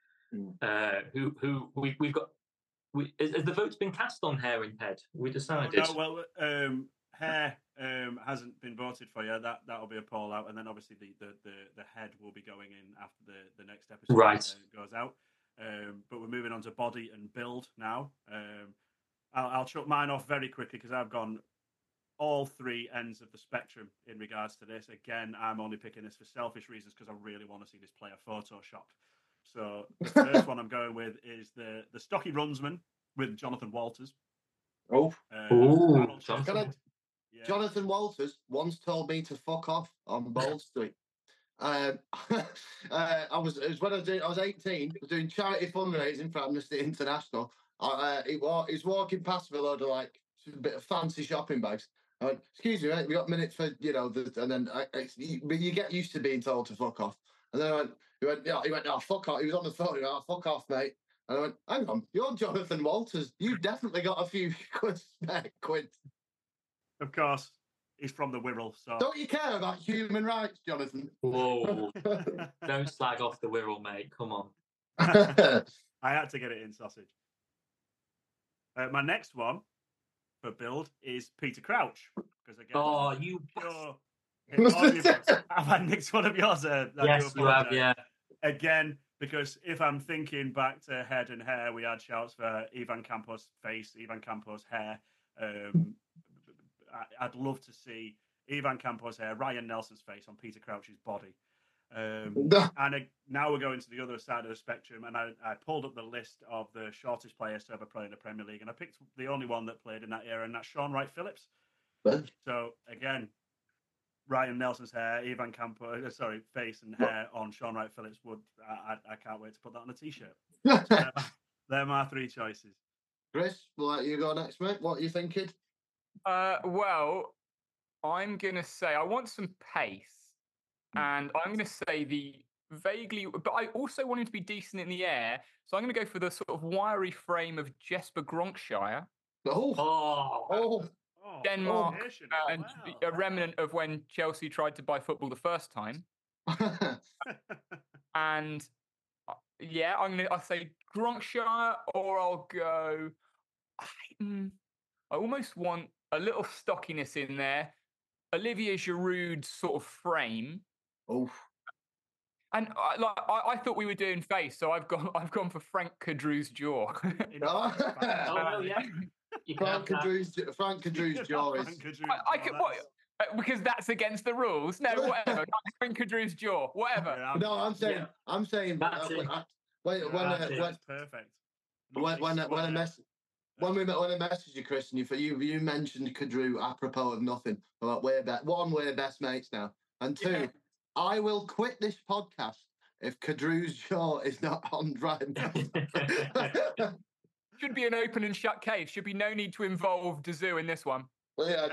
Speaker 1: Who we've got. Has the vote's been cast on hair and head? We decided.
Speaker 3: No, well, hair hasn't been voted for yet. That'll be a poll out, and then obviously the head will be going in after the next episode
Speaker 1: Right.
Speaker 3: Goes out. But we're moving on to body and build now. I'll chuck mine off very quickly because I've gone all three ends of the spectrum in regards to this. Again, I'm only picking this for selfish reasons because I really want to see this player photoshopped. So the first one I'm going with is the stocky runsman with Jonathan Walters.
Speaker 4: Oh,
Speaker 1: Ooh,
Speaker 4: Jonathan Walters once told me to fuck off on Bold Street. It was when I was 18. I was doing charity fundraising for Amnesty International. He was walking past with a load of like a bit of fancy shopping bags. I went, "Excuse me, mate, we got minutes for and then you get used to being told to fuck off." And then he went, "Oh, fuck off." He was on the phone. He went, "Oh, fuck off, mate." And I went, "Hang on, you're Jonathan Walters. You've definitely got a few quid."
Speaker 3: Of course, he's from the Wirral, so
Speaker 4: Don't you care about human rights, Jonathan?
Speaker 1: Whoa! Don't slag off the Wirral, mate. Come on.
Speaker 3: I had to get it in sausage. My next one for build is Peter Crouch because again,
Speaker 1: You.
Speaker 3: have I nicked one of yours?
Speaker 1: Yes, you have. Yeah.
Speaker 3: Again, because if I'm thinking back to head and hair, we had shouts for Ivan Campos' face, Ivan Campos' hair. I'd love to see Ivan Campos' hair, Ryan Nelson's face on Peter Crouch's body. Now we're going to the other side of the spectrum, and I pulled up the list of the shortest players to ever play in the Premier League, and I picked the only one that played in that era, and that's Sean Wright-Phillips. So again, Ryan Nelson's hair, Ivan Campos, face and hair on Sean Wright-Phillips would. I can't wait to put that on a t-shirt. So they're my three choices.
Speaker 4: Chris, we'll let you go next, mate. What are you thinking?
Speaker 2: Well, I'm going to say I want some pace, and I'm going to say the vaguely, but I also want him to be decent in the air, so I'm going to go for the sort of wiry frame of Jesper Gronkshire. Denmark, and a remnant of when Chelsea tried to buy football the first time. And I'll say Gronkshire, or I'll go. I almost want a little stockiness in there. Olivier Giroud sort of frame.
Speaker 4: Oh.
Speaker 2: And I thought we were doing face, so I've gone for Frank Kadru's jaw.
Speaker 4: Frank Kadru's jaw is.
Speaker 2: Because that's against the rules. No, whatever. Frank Kadru's jaw, whatever.
Speaker 4: No, I'm saying.
Speaker 3: That's perfect.
Speaker 4: When I messaged you, Chris, and you mentioned Kadru apropos of nothing. Like we're best mates now, and two, I will quit this podcast if Kadru's jaw is not on right now.
Speaker 2: Should be an open and shut case. Should be no need to involve Dazoo in this one.
Speaker 4: Well, yeah,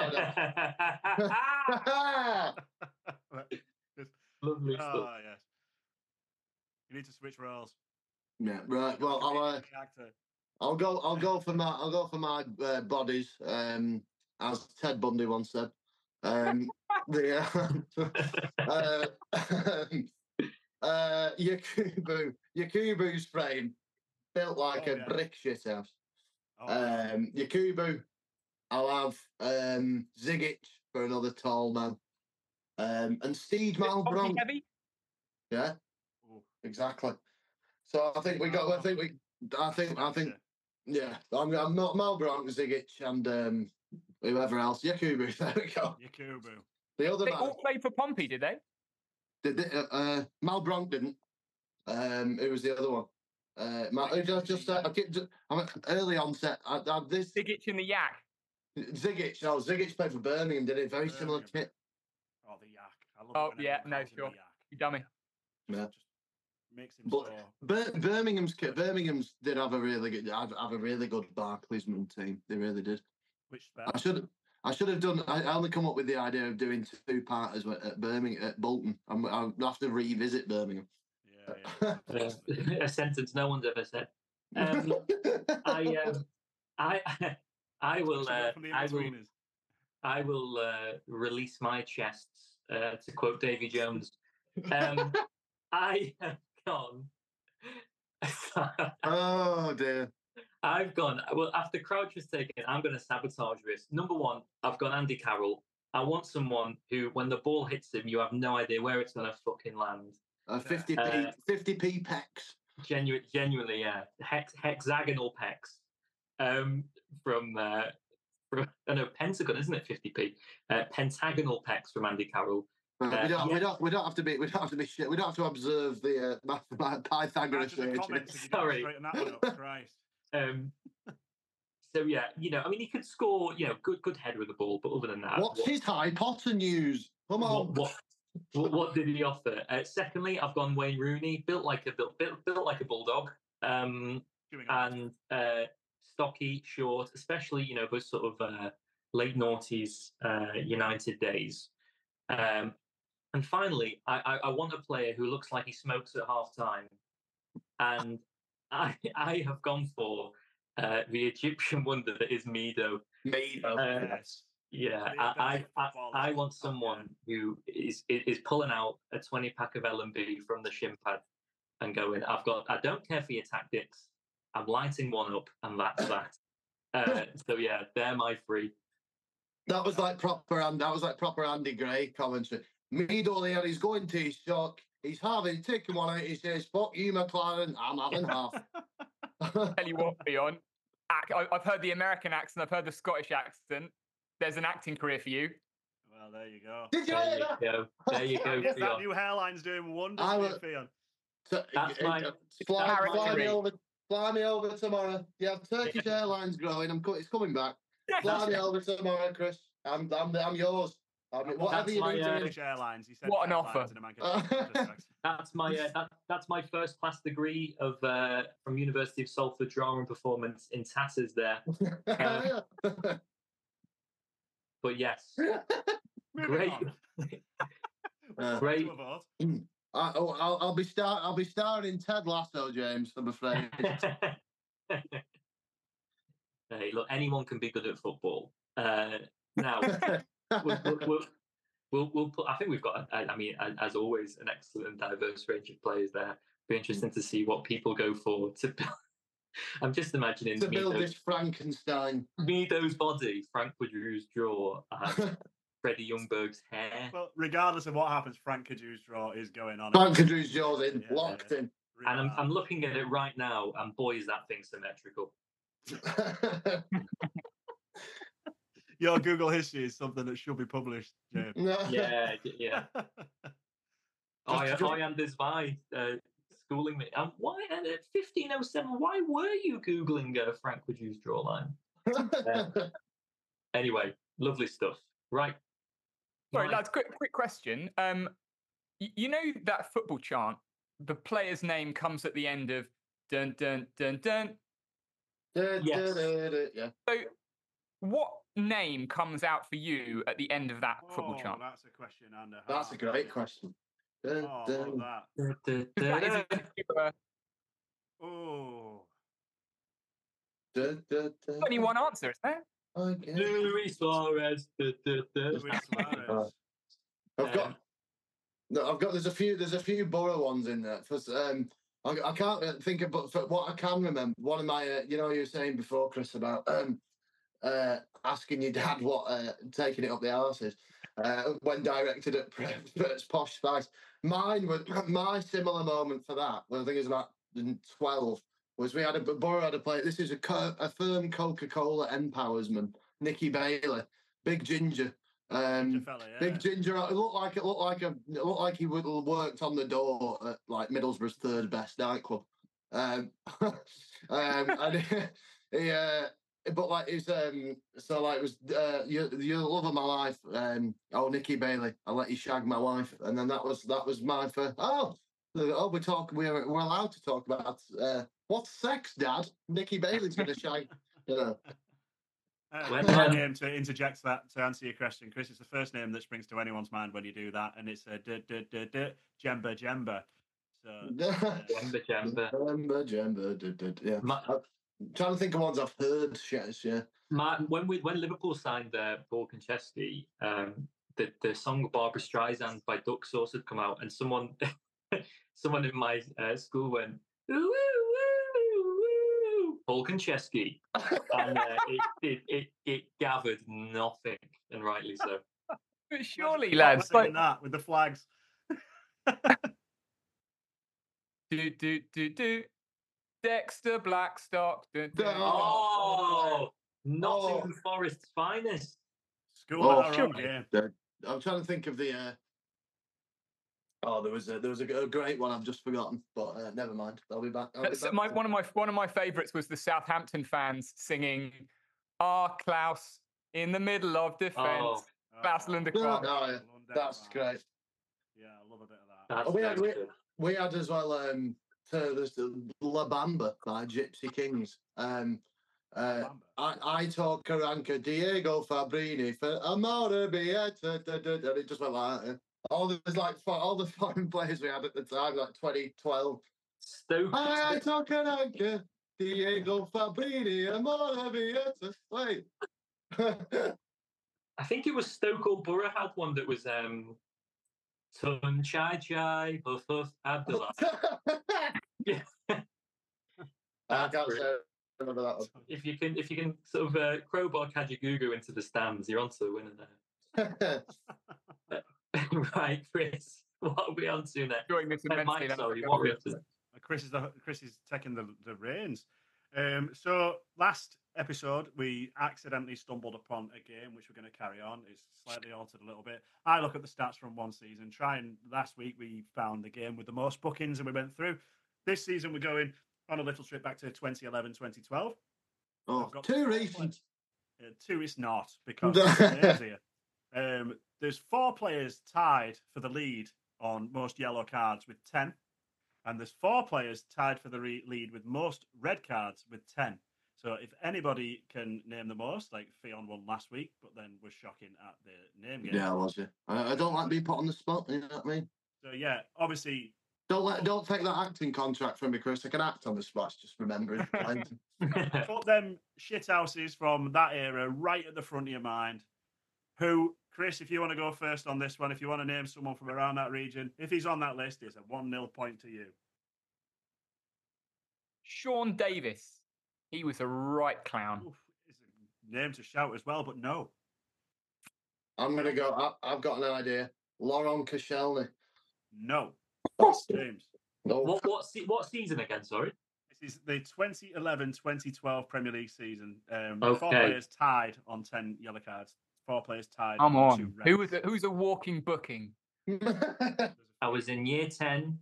Speaker 4: I know.
Speaker 1: Lovely stuff.
Speaker 3: Yes. You need to switch roles.
Speaker 4: Yeah, right. Well, I'll go for my bodies. As Ted Bundy once said. Yakubu's frame built like a brick shit house. Yakubu, I'll have Zigic for another tall man, and Steve Malbranque. Yeah, exactly. So I think yeah. I'm not Malbranque, Zigic, and whoever else. Yakubu. There we go.
Speaker 3: Yakubu.
Speaker 2: The other. They all played for Pompey, did they?
Speaker 4: Malbranque didn't. Who was the other one? I'm early onset.
Speaker 2: Zigic in the Yak.
Speaker 4: Zigic played for Birmingham, did it? Very similar kit.
Speaker 3: Oh, the Yak. I love
Speaker 2: sure. You dummy.
Speaker 4: Yeah.
Speaker 3: Makes him
Speaker 4: Birmingham's did have a really good Barclaysman team. They really did.
Speaker 3: Which spell?
Speaker 4: I should have done. I only come up with the idea of doing two-parters at Birmingham at Bolton. I'll have to revisit Birmingham.
Speaker 1: Yeah. A sentence no one's ever said. I will release my chests to quote Davy Jones. I have gone.
Speaker 4: Oh dear.
Speaker 1: I've gone, well, after Crouch was taken, I'm going to sabotage this. Number one, I've got Andy Carroll. I want someone who, when the ball hits him, you have no idea where it's going to fucking land.
Speaker 4: 50p pecs.
Speaker 1: Genuinely, yeah. Hexagonal pecs. From Pentagon, isn't it? 50p. Pentagonal pecs from Andy Carroll.
Speaker 4: We don't have to be shit. We don't have to observe the Pythagoras.
Speaker 1: Sorry.
Speaker 3: Straighten that one up, Christ.
Speaker 1: So yeah, I mean, he could score, good head with the ball, but other than that,
Speaker 4: what's his Harry Potter news? Come on.
Speaker 1: What did he offer? Secondly, I've gone Wayne Rooney, built like a bulldog, and stocky, short, especially those sort of late noughties United days. And finally, I want a player who looks like he smokes at half time, and I have gone for the Egyptian wonder that is Mido.
Speaker 4: Yes.
Speaker 1: Yeah, I want someone who is pulling out a 20-pack of L&B from the shin pad and going, I don't care for your tactics. I'm lighting one up, and that's that. So yeah, they're my three.
Speaker 4: That was like proper Andy Gray commentary. Mido there, he's going to his shock. He's taking one out. He says, "Fuck you, McLaren. I'm having half."
Speaker 2: Tell you what, Beyond. I've heard the American accent. I've heard the Scottish accent. There's an acting career for you.
Speaker 3: Well, there you go.
Speaker 4: Did you hear that?
Speaker 1: There you go.
Speaker 3: That new hairline's doing wonders for you, Fionn.
Speaker 1: That's my
Speaker 4: fly me over tomorrow. You have Turkish Airlines growing. It's coming back. Fly me over tomorrow, Chris. I'm yours. I mean, whatever you do.
Speaker 3: Turkish Airlines. He said,
Speaker 2: what an offer!
Speaker 1: That's my first class degree from University of Salford, drama and performance in tatters there. But yes, great. Great.
Speaker 4: I'll be starring in Ted Lasso, James. I'm afraid.
Speaker 1: Hey, look, anyone can be good at football. Now, we'll put. I think we've got. As always, an excellent diverse range of players there. Be interesting to see what people go for to. I'm just imagining
Speaker 4: to build this Frankenstein.
Speaker 1: Mido's body, Frank Woodrew's jaw, and Freddie Youngberg's hair.
Speaker 3: Well, regardless of what happens, Frank Woodrew's jaw is going on.
Speaker 4: Frank Woodrew's jaw's in, locked in.
Speaker 1: And I'm looking at it right now, and boy, is that thing symmetrical.
Speaker 3: Your Google history is something that should be published, James.
Speaker 1: Yeah. I am this by schooling me. Why at 1507? Why were you googling Frank Woodrew's jawline? Anyway, lovely stuff. Right.
Speaker 2: Sorry, lads. Quick question. You know that football chant? The player's name comes at the end of dun dun dun dun.
Speaker 1: Yes.
Speaker 4: Yeah.
Speaker 2: So, what name comes out for you at the end of that football chant?
Speaker 3: That's a question, and
Speaker 4: that's a great question.
Speaker 2: Only one answer, is there?
Speaker 1: Luis Suarez.
Speaker 4: I've got. There's a few Borough ones in there. I can't think of, but what I can remember, one of my, you were saying before, Chris, about asking your dad what taking it up the arse is when directed at Posh Spice. My similar moment for that, I think it was about 12, was Borough had a play. This is a firm Coca-Cola empowersman, Nicky Bailey, big ginger. Big ginger. It looked like he would have worked on the door at like Middlesbrough's third best nightclub. And but like it's so like it was you're the love of my life. Nicky Bailey, I'll let you shag my wife, and then that was my first. We're allowed to talk about what's sex, Dad? Nicky Bailey's gonna shag.
Speaker 3: My name to interject that to answer your question, Chris. It's the first name that springs to anyone's mind when you do that, and it's Jemba Jemba. So
Speaker 4: Jemba. Yeah. I'm trying to think of ones I've heard. Yeah.
Speaker 1: When Liverpool signed Paul Konchesky, the song Barbra Streisand by Duck Sauce had come out, and someone in my school went, ooh, ooh, ooh, ooh. Paul Konchesky, and it gathered nothing, and rightly so.
Speaker 2: But surely,
Speaker 3: Imagine
Speaker 2: lads,
Speaker 3: singing that with the flags.
Speaker 2: do. Dexter Blackstock.
Speaker 1: Oh, Nottingham Forest's finest.
Speaker 3: School at our
Speaker 2: sure.
Speaker 3: own game.
Speaker 4: I'm trying to think of the. There was a great one I've just forgotten, but never mind. I'll be back.
Speaker 2: One of my favourites was the Southampton fans singing Klaus in the middle of defence. Klaus Lundekvam.
Speaker 4: Yeah, that's great.
Speaker 3: Yeah, I love a bit of that.
Speaker 4: We had as well La Bamba by Gypsy Kings. I talk Karanka, Diego Fabrini for Amore Bieta, and it just went like that. All the foreign players we had at the time, like 2012. I talk Karanka, Diego Fabrini, Amore Bieta. Wait.
Speaker 1: I think it was Stoke Borough had one that was Sun Chai Chai Huff Huff Abdullah. Yeah.
Speaker 4: I can't say I remember that one.
Speaker 1: If you can sort of crowbar Kajagoogoo into the stands, you're onto the winner there. Right, Chris, what are we on to next? Mike, sorry, what are we on to?
Speaker 3: Chris is taking the reins. So last episode we accidentally stumbled upon a game which we're going to carry on. It's slightly altered a little bit. I look at the stats from one season. Last week we found the game with the most bookings and we went through. This season we're going on a little trip back to 2011, 2012.
Speaker 4: Oh, too recent.
Speaker 3: Two is not, because there's here. There's 4 players tied for the lead on most yellow cards with 10. And there's 4 players tied for the lead with most red cards with 10. So if anybody can name the most, like Fionn won last week, but then was shocking at the name game.
Speaker 4: Yeah, I was. Yeah. I don't like being put on the spot. You know what I mean?
Speaker 3: So yeah, obviously.
Speaker 4: Don't take that acting contract from me, Chris. I can act on the spot. Just remembering.
Speaker 3: Put them shithouses from that era right at the front of your mind. Who, Chris, if you want to go first on this one, if you want to name someone from around that region, if he's on that list, it's a 1-0 point to you.
Speaker 2: Sean Davis. He was a right clown.
Speaker 3: Oof, it's a name to shout as well, but no.
Speaker 4: I'm going to go. I've got an idea. Laurent Koscielny.
Speaker 3: No. James.
Speaker 4: No.
Speaker 1: What season again, sorry?
Speaker 3: This is the 2011-2012 Premier League season.
Speaker 1: Okay.
Speaker 3: 4 players tied on 10 yellow cards. 4 players tied
Speaker 2: Come
Speaker 3: on
Speaker 2: on.
Speaker 3: 2 reds.
Speaker 2: Who's a walking booking?
Speaker 1: I was in year 10.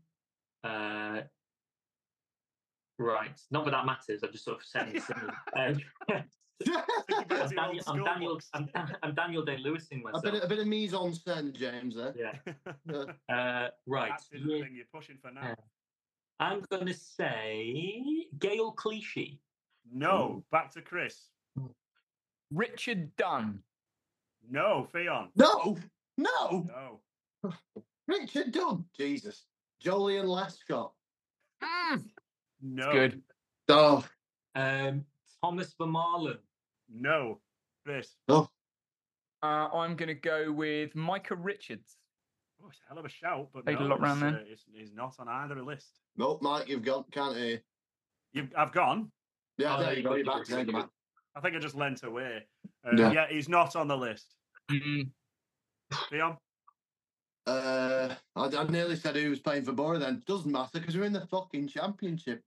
Speaker 1: Right. Not that that matters. I've just sort of said it. I'm Daniel Day-Lewising myself.
Speaker 4: A bit of mise en scène, James. There.
Speaker 1: Yeah. Right.
Speaker 3: That's the thing you're pushing for now.
Speaker 1: I'm going to say Gail Clichy.
Speaker 3: No. Back to Chris.
Speaker 2: Richard Dunn.
Speaker 3: No. Fionn.
Speaker 4: No. Richard Dunn. Jesus. Jolyon Lescott.
Speaker 3: No.
Speaker 2: Good.
Speaker 4: Oh.
Speaker 1: Thomas Vermaelen.
Speaker 3: No. Chris.
Speaker 4: Oh.
Speaker 2: I'm going to go with Micah Richards.
Speaker 3: Oh, it's a hell of a shout, but
Speaker 2: Played
Speaker 3: no,
Speaker 2: a lot round there.
Speaker 3: He's not on either list.
Speaker 4: Nope, Mike, you've gone. Can't hear.
Speaker 3: I've gone.
Speaker 4: Yeah, there you go. You're back.
Speaker 3: I think I just leant away.
Speaker 4: Yeah.
Speaker 3: Yeah, he's not on the list. Fionn?
Speaker 4: I nearly said who was playing for Borough then. Doesn't matter because we're in the fucking championship.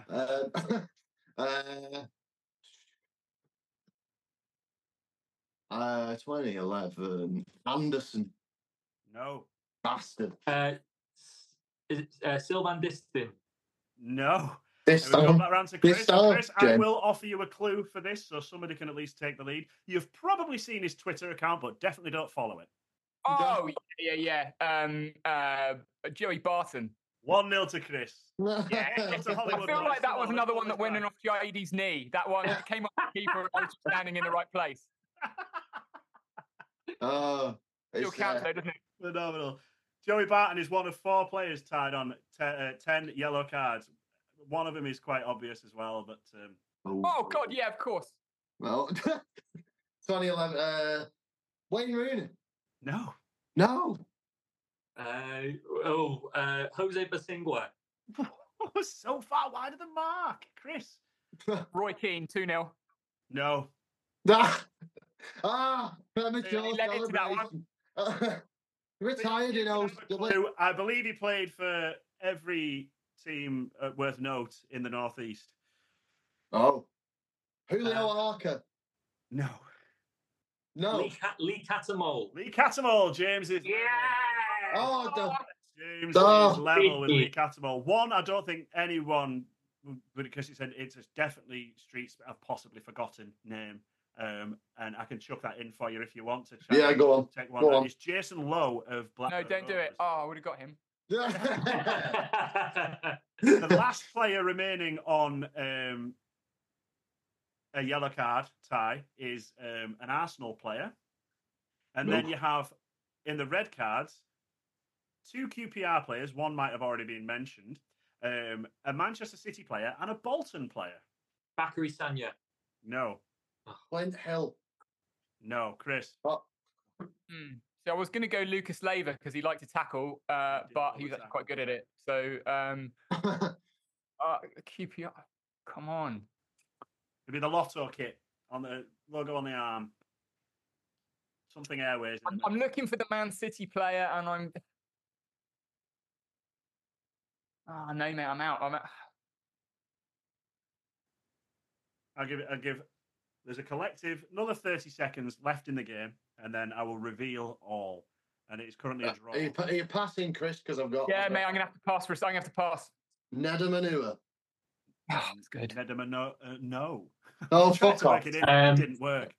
Speaker 4: 2011. Anderson.
Speaker 3: No.
Speaker 4: Bastard.
Speaker 1: Is it Sylvan Distin?
Speaker 3: No.
Speaker 4: This
Speaker 3: We've got
Speaker 4: time.
Speaker 3: that round to Chris. Chris, I
Speaker 4: James.
Speaker 3: will offer you a clue for this so somebody can at least take the lead. You've probably seen his Twitter account, but definitely don't follow it.
Speaker 2: Oh, yeah. Joey Barton.
Speaker 3: 1-0 to Chris.
Speaker 2: Yeah.
Speaker 3: It's a
Speaker 2: I
Speaker 3: Hollywood
Speaker 2: feel
Speaker 3: noise.
Speaker 2: like that
Speaker 3: Come
Speaker 2: was
Speaker 3: on,
Speaker 2: another
Speaker 3: let's
Speaker 2: one that
Speaker 3: go
Speaker 2: went
Speaker 3: this
Speaker 2: in off Jady's knee. That one came up the keeper and I was standing in the right place.
Speaker 4: Oh,
Speaker 2: Still counts though, doesn't it?
Speaker 3: Phenomenal. Joey Barton is one of 4 players tied on 10 yellow cards. One of them is quite obvious as well, but...
Speaker 2: Oh, God, yeah, of course.
Speaker 4: Well, 2011. Wayne Rooney.
Speaker 3: No.
Speaker 1: Jose Basingua.
Speaker 3: So far wide of the mark. Chris.
Speaker 2: Roy Keane, 2-0.
Speaker 3: No.
Speaker 4: Premature
Speaker 2: He led into that
Speaker 4: celebration. Retired in
Speaker 3: I believe he played for every team worth note in the Northeast.
Speaker 4: Oh. Julio Arca.
Speaker 3: No.
Speaker 1: Lee Catamol.
Speaker 3: Lee Catamol, James is James is level with Lee Catamol. One, I don't think anyone, because it's definitely Streets I've possibly forgotten name. And I can chuck that in for you if you want to.
Speaker 4: Yeah, go on.
Speaker 3: Take one.
Speaker 4: Go on.
Speaker 3: It's Jason Lowe of Blackburn.
Speaker 2: No, don't do it. Oh, I would have got him.
Speaker 3: The last player remaining on a yellow card tie is an Arsenal player. And then you have, in the red cards, 2 QPR players. One might have already been mentioned. A Manchester City player and a Bolton player.
Speaker 1: Bakary Sagna.
Speaker 3: No.
Speaker 4: Clint Hill.
Speaker 3: No. Chris.
Speaker 4: Oh.
Speaker 2: So I was going to go Lucas Leiva because he liked to tackle, but he was actually quite good at it. So QPR, come on.
Speaker 3: It'd be the Lotto kit on the logo on the arm. Something Airways.
Speaker 2: I'm looking for the Man City player, and I'm. Oh no, mate! I'm out.
Speaker 3: I'll give. There's a collective another 30 seconds left in the game, and then I will reveal all. And it's currently a draw.
Speaker 4: Are you passing, Chris? Because I've got.
Speaker 2: Yeah, mate. I'm gonna have to pass for a second. I'm gonna have to pass.
Speaker 4: Neda Manua.
Speaker 2: Oh, that's good.
Speaker 3: Neda Manua. No.
Speaker 4: Oh, fuck off.
Speaker 3: It didn't work.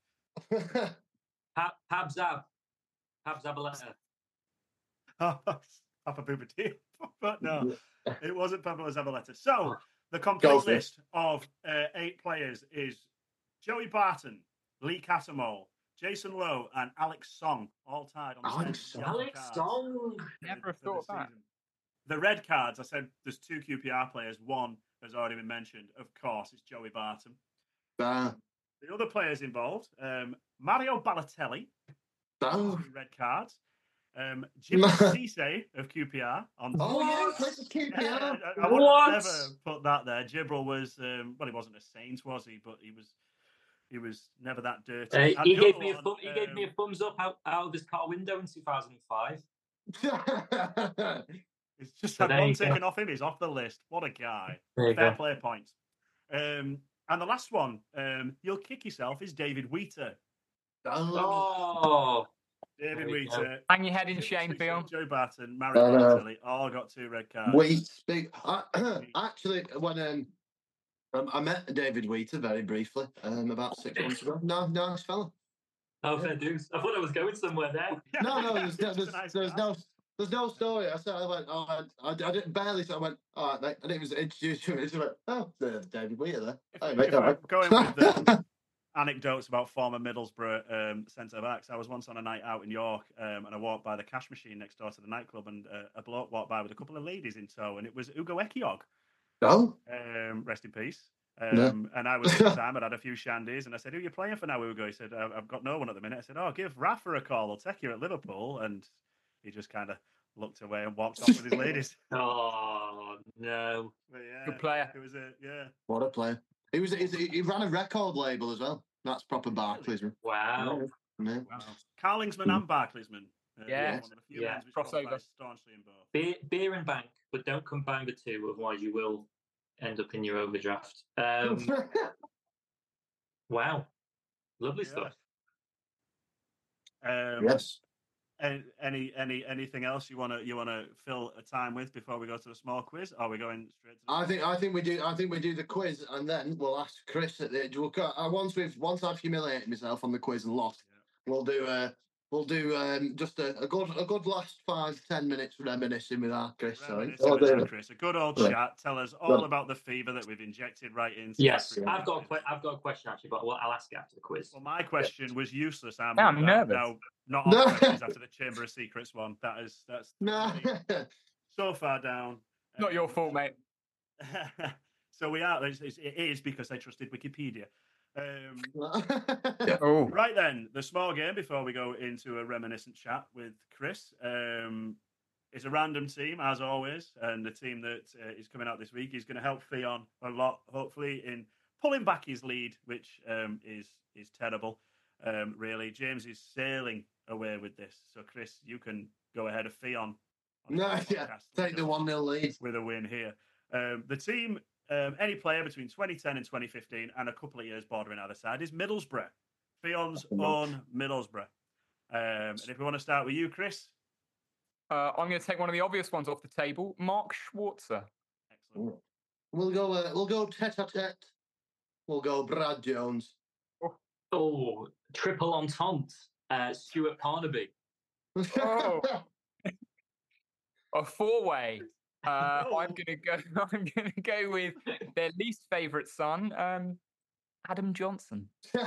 Speaker 1: Habzab Zabaleta.
Speaker 3: Papa Boubadir. But no, it wasn't Papa Zabaleta. So the complete list of 8 players is Joey Barton, Lee Catamol, Jason Lowe, and Alex Song, all tied on the
Speaker 1: Alex Song.
Speaker 2: Never have thought of that.
Speaker 3: The red cards, I said there's 2 QPR players. One has already been mentioned. Of course, it's Joey Barton. The other players involved, Mario Balotelli, 2 red cards. Jim Cisse of QPR.
Speaker 4: QPR.
Speaker 3: I would have never put that there. Jibril was, he wasn't a saint, was he? But he was never that dirty.
Speaker 1: He gave me a thumbs up out of his car window in 2005.
Speaker 3: It's just had one taken off him. He's off the list. What a guy. Fair play points. And the last one, you'll kick yourself, is David Wheater.
Speaker 1: Oh.
Speaker 3: David Wheater.
Speaker 2: Hang your head in shame, Phil.
Speaker 3: Joe Barton, Mario Balotelli, all got 2 red cards.
Speaker 4: Actually, when I met David Wheater very briefly about 6 months ago. Nice fella.
Speaker 1: Oh, fair dues. I thought I was going somewhere there.
Speaker 4: No, there's no story. I went, I didn't barely. So I went, all right, mate. I didn't even introduce him. I went, oh, there's David Wheater there. Hey, mate, all right.
Speaker 3: Going with the anecdotes about former Middlesbrough centre backs. I was once on a night out in York, and I walked by the cash machine next door to the nightclub, and a bloke walked by with a couple of ladies in tow, and it was Ugo Ekiog.
Speaker 4: Oh,
Speaker 3: rest in peace. And I was at the time, I'd had a few shandies, and I said, "Who are you playing for now, Ugo?" He said, "I've got no one at the minute." I said, "Oh, give Rafa a call. I'll take you at Liverpool." And he just kind of looked away and walked off with his ladies.
Speaker 1: Oh no!
Speaker 2: Good player.
Speaker 3: It was
Speaker 4: what a player! He ran a record label as well. That's proper Barclaysman.
Speaker 1: Wow.
Speaker 4: Yeah.
Speaker 3: Wow. Carlingsman and Barclaysman.
Speaker 2: Yeah.
Speaker 3: One of the few men which
Speaker 2: crossover.
Speaker 3: staunchly in both.
Speaker 1: Beer and bank, but don't combine the two, otherwise you will end up in your overdraft. Wow, lovely stuff.
Speaker 4: Yes.
Speaker 3: Anything else you want to fill a time with before we go to the small quiz? Or are we going straight to the
Speaker 4: I think we do the quiz, and then we'll ask Chris at the once I've humiliated myself on the quiz and lost, we'll do just a good last 5-10 minutes reminiscing with our Chris.
Speaker 3: Chris, a good old chat. Tell us all about the fever that we've injected right into.
Speaker 1: Yes, I've got a question actually, but I'll ask it after the quiz.
Speaker 3: Well, my question was useless. I'm
Speaker 2: nervous.
Speaker 3: No, not all questions after the Chamber of Secrets one. That's so far down.
Speaker 2: Not your fault, mate.
Speaker 3: So we are. It is because I trusted Wikipedia. Right then, the small game before we go into a reminiscent chat with Chris. It's a random team as always, and the team that is coming out this week is going to help Fionn a lot, hopefully, in pulling back his lead, which is terrible. Really, James is sailing away with this. So, Chris, you can go ahead of Fionn.
Speaker 4: No, yeah, take the 1-0 lead
Speaker 3: with a win here. The team, any player between 2010 and 2015, and a couple of years bordering either side, is Middlesbrough. Fionn's own Middlesbrough. And if we want to start with you, Chris.
Speaker 2: I'm going to take one of the obvious ones off the table. Mark Schwarzer.
Speaker 3: Excellent.
Speaker 4: We'll go tete-a-tete. We'll go Brad Jones.
Speaker 1: Oh, triple entente. Stuart Parnaby.
Speaker 2: Oh. A four-way. I'm gonna go with their least favourite son, Adam Johnson.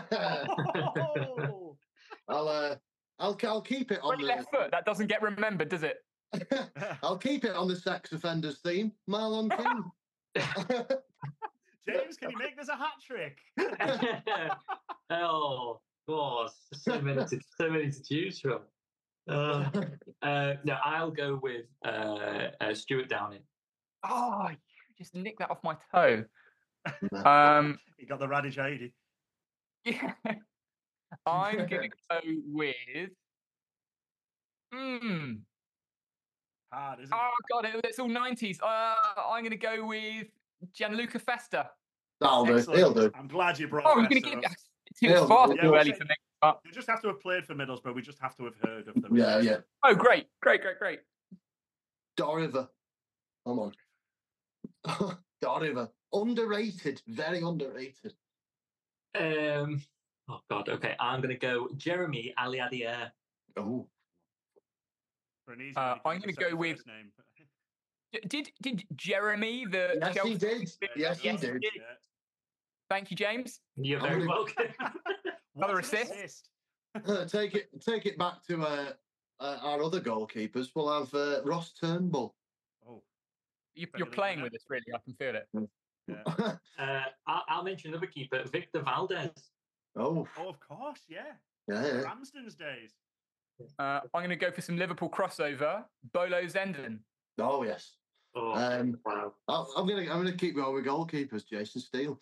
Speaker 4: I'll keep it on
Speaker 2: the left foot. That doesn't get remembered, does it?
Speaker 4: I'll keep it on the sex offenders theme. Marlon King.
Speaker 3: James, can you make this a hat trick?
Speaker 1: Oh, God, so many to choose from. No, I'll go with Stuart Downing.
Speaker 2: Oh, you just nicked that off my toe.
Speaker 3: You got the Radish Aidi.
Speaker 2: Yeah. I'm going to go with...
Speaker 3: Hard, isn't it?
Speaker 2: Oh, God, it's all 90s. I'm going to go with Gianluca Festa.
Speaker 4: That'll do. He'll do.
Speaker 3: I'm glad you brought
Speaker 2: You're going to get too far too early for me.
Speaker 3: You just have to have played for Middlesbrough. We just have to have heard of them.
Speaker 4: Yeah.
Speaker 2: Oh, great.
Speaker 4: Doriver. Come on. Doriver. Underrated. Very underrated.
Speaker 1: Oh, God. Okay, I'm going to go Jeremy Aliadier.
Speaker 4: Oh.
Speaker 2: I'm going to go with... Did Jeremy the...
Speaker 4: Yes,
Speaker 2: Chelsea...
Speaker 4: he did. Yes, he did.
Speaker 3: Yeah.
Speaker 2: Thank you, James.
Speaker 1: You're very welcome.
Speaker 2: Another assist.
Speaker 4: Take it back to our other goalkeepers. We'll have Ross Turnbull.
Speaker 3: Oh,
Speaker 2: you're playing with us, really. I can feel it.
Speaker 3: Yeah.
Speaker 1: I'll mention another keeper, Victor Valdez.
Speaker 4: Oh,
Speaker 3: of course, yeah. Ramsden's days.
Speaker 2: I'm going to go for some Liverpool crossover. Bolo Zenden.
Speaker 4: Oh yes.
Speaker 1: Oh, wow.
Speaker 4: I'm gonna keep going with goalkeepers. Jason Steele.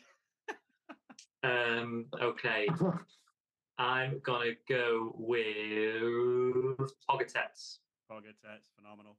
Speaker 1: Okay. I'm gonna go with Pogatetz.
Speaker 3: Pogatetz, phenomenal.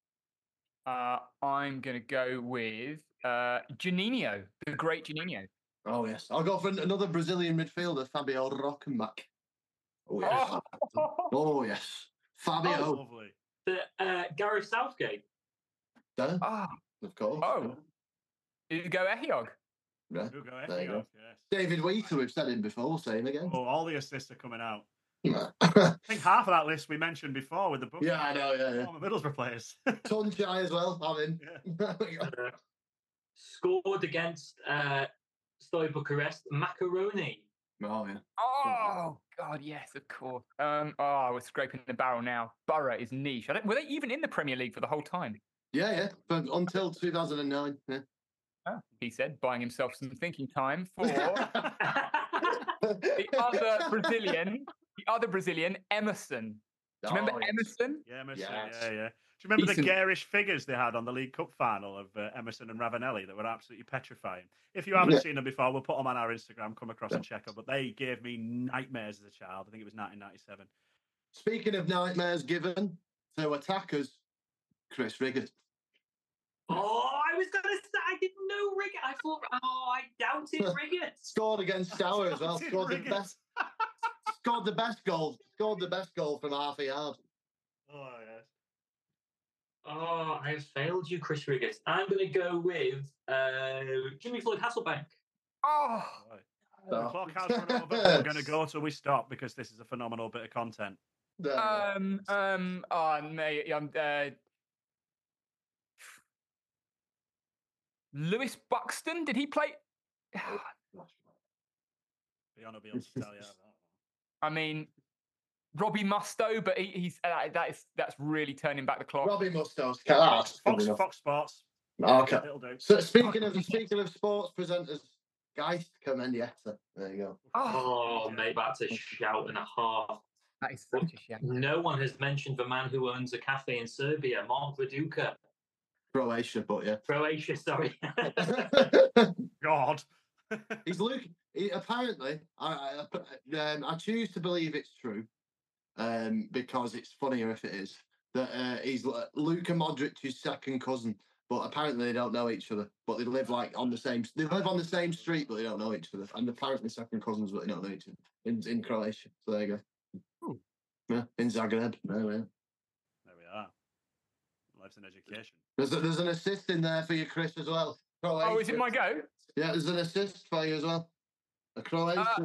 Speaker 2: I'm gonna go with Juninho, the great Juninho.
Speaker 4: Oh yes, I'll go for another Brazilian midfielder, Fabio Rockenbach. Oh yes. Oh yes, Fabio.
Speaker 3: Oh, lovely.
Speaker 1: Gareth Southgate.
Speaker 4: Of course.
Speaker 2: Oh, did you go Ehiogu?
Speaker 4: Yeah.
Speaker 3: There you go. Yes.
Speaker 4: David Wheater, we've said him before, say him again.
Speaker 3: Oh, all the assists are coming out.
Speaker 4: I
Speaker 3: think half of that list we mentioned before with the book.
Speaker 4: Yeah, I know, yeah.
Speaker 3: Former Middlesbrough players.
Speaker 4: Tunchai as well, having.
Speaker 3: Yeah.
Speaker 1: Scored against Steaua Bucharest, Macaroni.
Speaker 4: Oh, yeah.
Speaker 2: Oh, God, yes, of course. We're scraping the barrel now. Borough is niche. Were they even in the Premier League for the whole time?
Speaker 4: Yeah, but until 2009. Yeah.
Speaker 2: Oh, he said, buying himself some thinking time for the other Brazilian, Emerson. Do you remember Emerson?
Speaker 3: Yeah, Emerson.
Speaker 4: Yes.
Speaker 3: Yeah. Do you remember the garish figures they had on the League Cup final of Emerson and Ravanelli that were absolutely petrifying? If you haven't seen them before, we'll put them on our Instagram. Come across and check them. But they gave me nightmares as a child. I think it was 1997.
Speaker 4: Speaking of nightmares given to attackers, Chris Riggott.
Speaker 1: Oh, I was going to say, I didn't know Riggott. I thought, I doubted Riggott.
Speaker 4: Scored against Stour as well. Scored the best goal. Scored the best goal from half a yard.
Speaker 3: Oh, yes.
Speaker 1: Oh, I have failed you, Chris Riggott. I'm going to go with Jimmy Floyd Hasselbank.
Speaker 2: Oh.
Speaker 3: The clock has run over. We're going to go till we stop because this is a phenomenal bit of content.
Speaker 2: Lewis Buxton, did he play?
Speaker 3: Fiona will be able to tell you that.
Speaker 2: I mean, Robbie Mustoe, but he's that's really turning back the clock.
Speaker 4: Robbie Mustoe.
Speaker 3: Fox Sports.
Speaker 4: Okay.
Speaker 3: It'll do.
Speaker 4: So speaking of sports presenters, Geist Comendieta. There you go.
Speaker 1: Oh, mate, that's a shout and a half.
Speaker 2: That is such a shout.
Speaker 1: No one has mentioned the man who owns a cafe in Serbia, Mark Viduka.
Speaker 4: Croatia, but yeah.
Speaker 1: Croatia, sorry.
Speaker 3: God.
Speaker 4: He's Luke. Apparently, I choose to believe it's true, because it's funnier if it is that he's Luka Modric's second cousin. But apparently they don't know each other. But they live like on the same. They live on the same street, but they don't know each other. And apparently second cousins, but they don't know each other in Croatia. So there you go.
Speaker 3: Ooh.
Speaker 4: Yeah, in Zagreb. There we are.
Speaker 3: There we are. Life's an education.
Speaker 4: There's an assist in there for you, Chris, as well. Croatia.
Speaker 2: Oh, is it my go?
Speaker 4: Yeah, there's an assist for you as well. A Croatia.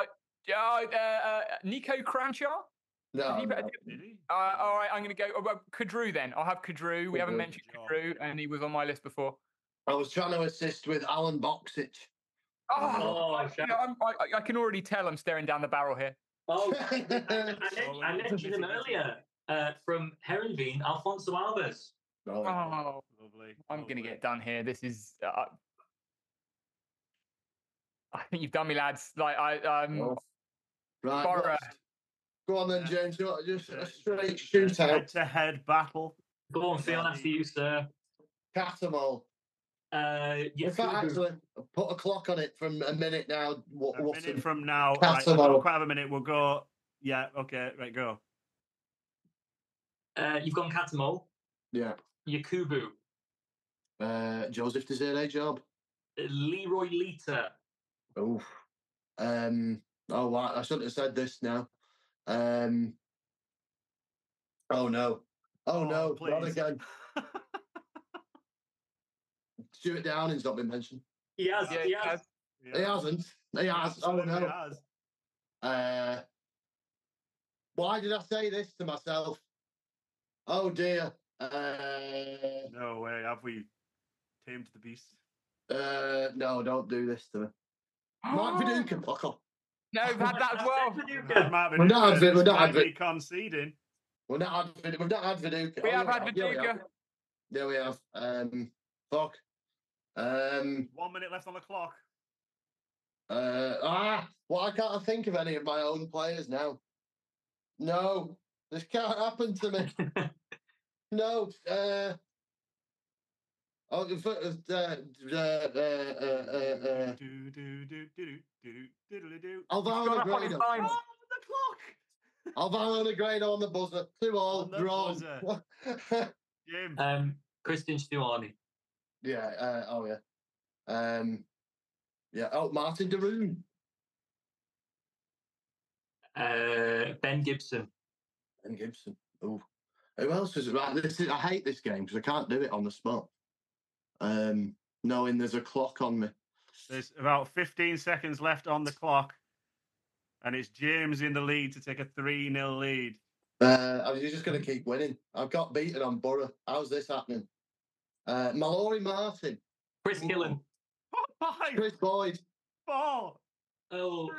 Speaker 2: Nico Kranjčar?
Speaker 4: No.
Speaker 3: Did he?
Speaker 2: All right, I'm going to go. Kadru then. I'll have Kadru. We haven't mentioned Kadru, and he was on my list before.
Speaker 4: I was trying to assist with Alan Boksic.
Speaker 2: I can already tell I'm staring down the barrel here.
Speaker 1: Oh, I mentioned him earlier from Herenveen, Alfonso Alves.
Speaker 2: Oh,
Speaker 3: lovely.
Speaker 2: I'm going to get done here. This is. I think you've done me, lads. Like
Speaker 4: Right.
Speaker 2: Borough.
Speaker 4: Go on then, James. Just a straight shootout.
Speaker 3: Head-to-head battle.
Speaker 1: Go on, Phil. After you, sir.
Speaker 4: Catamol. In fact, actually, put a clock on it from a minute now.
Speaker 3: A minute from now. Right, I
Speaker 4: Catamol.
Speaker 3: don't quite have a minute. We'll go. Yeah. Okay. Right. Go.
Speaker 1: You've gone Catamol.
Speaker 4: Yeah.
Speaker 1: Yakubu.
Speaker 4: Joseph Desiree Job.
Speaker 1: Leroy Lita.
Speaker 4: Oh. Wow. I shouldn't have said this now. Oh no. Oh no.
Speaker 3: Please.
Speaker 4: Not again. Stuart Downing's not been mentioned.
Speaker 1: He has. He has.
Speaker 4: He hasn't. He has. Oh no.
Speaker 3: He has.
Speaker 4: Why did I say this to myself? Oh dear.
Speaker 3: No way. Have we tamed the beast?
Speaker 4: No, don't do this to me. Mark Viduka, fuck off.
Speaker 2: No, we've had that as well.
Speaker 4: We're not
Speaker 3: conceding.
Speaker 4: We've not had Viduka.
Speaker 2: We have had Viduka.
Speaker 4: There we have. Fuck.
Speaker 3: 1 minute left on the clock.
Speaker 4: Why can't I think of any of my own players now? No, this can't happen to me. No. Alvaro Negredo. Alvaro Negredo on the buzzer. 2-2. Draw.
Speaker 3: Jim.
Speaker 1: Christian Stuani.
Speaker 4: Yeah. Yeah. Oh, Martin de Roon.
Speaker 1: Ben Gibson.
Speaker 4: Ben Gibson. Oh, who else is it? Right, I hate this game because I can't do it on the spot. Knowing there's a clock on me.
Speaker 3: There's about 15 seconds left on the clock, and it's James in the lead to take a 3-0 lead.
Speaker 4: You're just going to keep winning. I've got beaten on Borough. How's this happening? Mallory Martin.
Speaker 1: Chris Gillen.
Speaker 3: 5.
Speaker 4: Chris Boyd.
Speaker 3: 4.
Speaker 1: 2.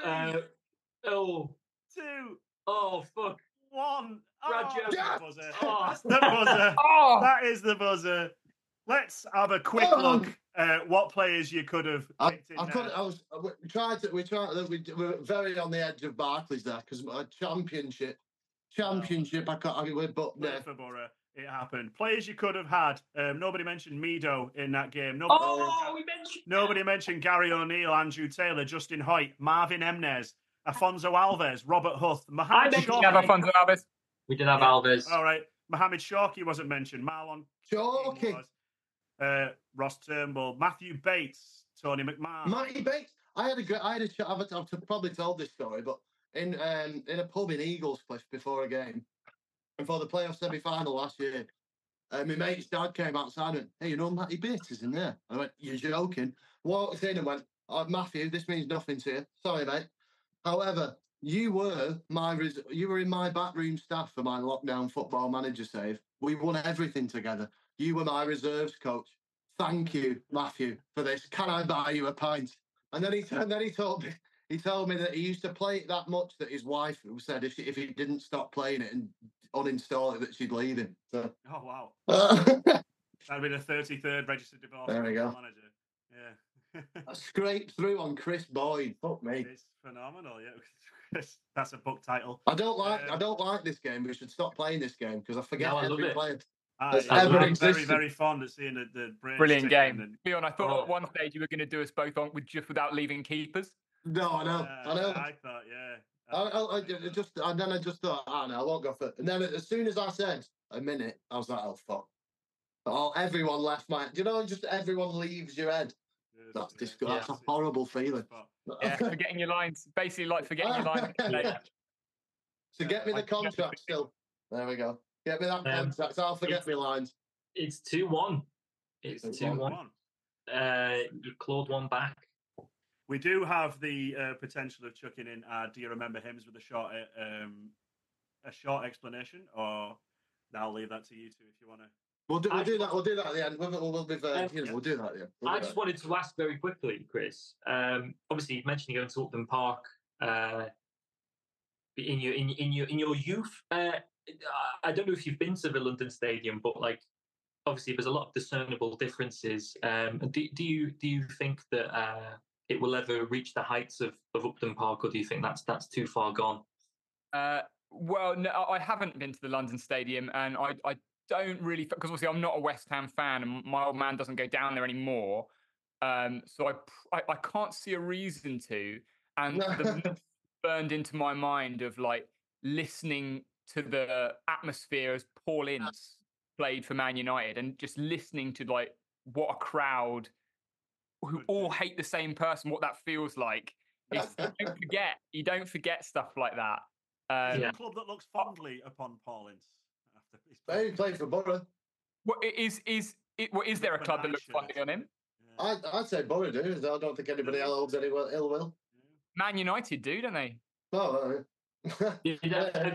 Speaker 3: 2.
Speaker 1: Oh, fuck.
Speaker 3: 1.
Speaker 1: Roger.
Speaker 3: That's the buzzer.
Speaker 1: Oh.
Speaker 3: That's the buzzer. That is the buzzer. Let's have a quick look at what players you could have picked
Speaker 4: We were very on the edge of Barclays there because championship. I can't. But
Speaker 3: for Borough, it happened. Players you could have had. Nobody mentioned Mido in that game. Nobody mentioned Gary O'Neill, Andrew Taylor, Justin Hoyt, Marvin Emnes, Afonso Alves, Robert Huth, Mohamed
Speaker 2: Alves.
Speaker 1: We did have Alves.
Speaker 3: All right. Mohamed Shawky wasn't mentioned. Marlon
Speaker 4: Shawky.
Speaker 3: Ross Turnbull, Matthew Bates, Tony McMahon.
Speaker 4: Matty Bates. I had a chat. I've probably told this story, but in a pub in Eaglescliffe before a game, and for the playoff semi-final last year, my mate's dad came outside and went, "Hey, you know Matty Bates is in there?" I went, "You're joking." Walked in and went, "Oh, Matthew, this means nothing to you. Sorry, mate. However, you were in my backroom staff for my lockdown football manager save. We won everything together. You were my reserves coach. Thank you, Matthew, for this. Can I buy you a pint?" And then he told me that he used to play it that much that his wife said if he didn't stop playing it and uninstall it that she'd leave him. So.
Speaker 3: Oh wow. That'd be the 33rd registered divorce.
Speaker 4: There we go.
Speaker 3: Manager. Yeah.
Speaker 4: I scraped through on Chris Boyd. Fuck me.
Speaker 3: It's phenomenal. Yeah. That's a book title.
Speaker 4: I don't like this game. We should stop playing this game because I forget every player. ever
Speaker 3: I'm
Speaker 4: existed.
Speaker 3: very fond of seeing the brain.
Speaker 2: Brilliant
Speaker 3: sticking
Speaker 2: game.
Speaker 3: and-
Speaker 2: Bjorn, I thought at one stage you were going to do us both on with just without leaving keepers.
Speaker 4: No, I know.
Speaker 3: I thought, yeah.
Speaker 4: And then I just thought, oh no, I won't go for it. And then as soon as I said a minute, I was like, oh fuck. Oh, everyone left my. Do you know? Just everyone leaves your head. That's that's a horrible feeling.
Speaker 2: Yeah, forgetting your lines. Basically, like forgetting your lines.
Speaker 4: So get me the contract still. There we go. Get me that contract. I'll forget my lines.
Speaker 1: It's 2-1. It's 2-1. You clawed one back.
Speaker 3: We do have the potential of chucking in do you remember hymns with a short explanation, or I'll leave that to you two if you want to.
Speaker 4: We'll do that. We'll do that at the end. We'll do that at the end.
Speaker 1: I just wanted to ask very quickly, Chris. Obviously, you mentioned you going to Upton Park in your youth. I don't know if you've been to the London Stadium, but like, obviously, there's a lot of discernible differences. Do you think that it will ever reach the heights of Upton Park, or do you think that's too far gone?
Speaker 2: Well, no, I haven't been to the London Stadium, and I don't really, because obviously I'm not a West Ham fan, and my old man doesn't go down there anymore. So I can't see a reason to. And the burned into my mind of like listening to the atmosphere as Paul Ince played for Man United, and just listening to like what a crowd who all hate the same person, what that feels like. You don't forget stuff like that.
Speaker 3: A club that looks fondly upon Paul Ince.
Speaker 4: He played for Borough.
Speaker 2: What is there a club that looks fondly on him?
Speaker 4: Yeah. I'd say Borough do. I don't think anybody else holds any ill will.
Speaker 2: Man United do, don't they?
Speaker 4: No.
Speaker 1: Have you ever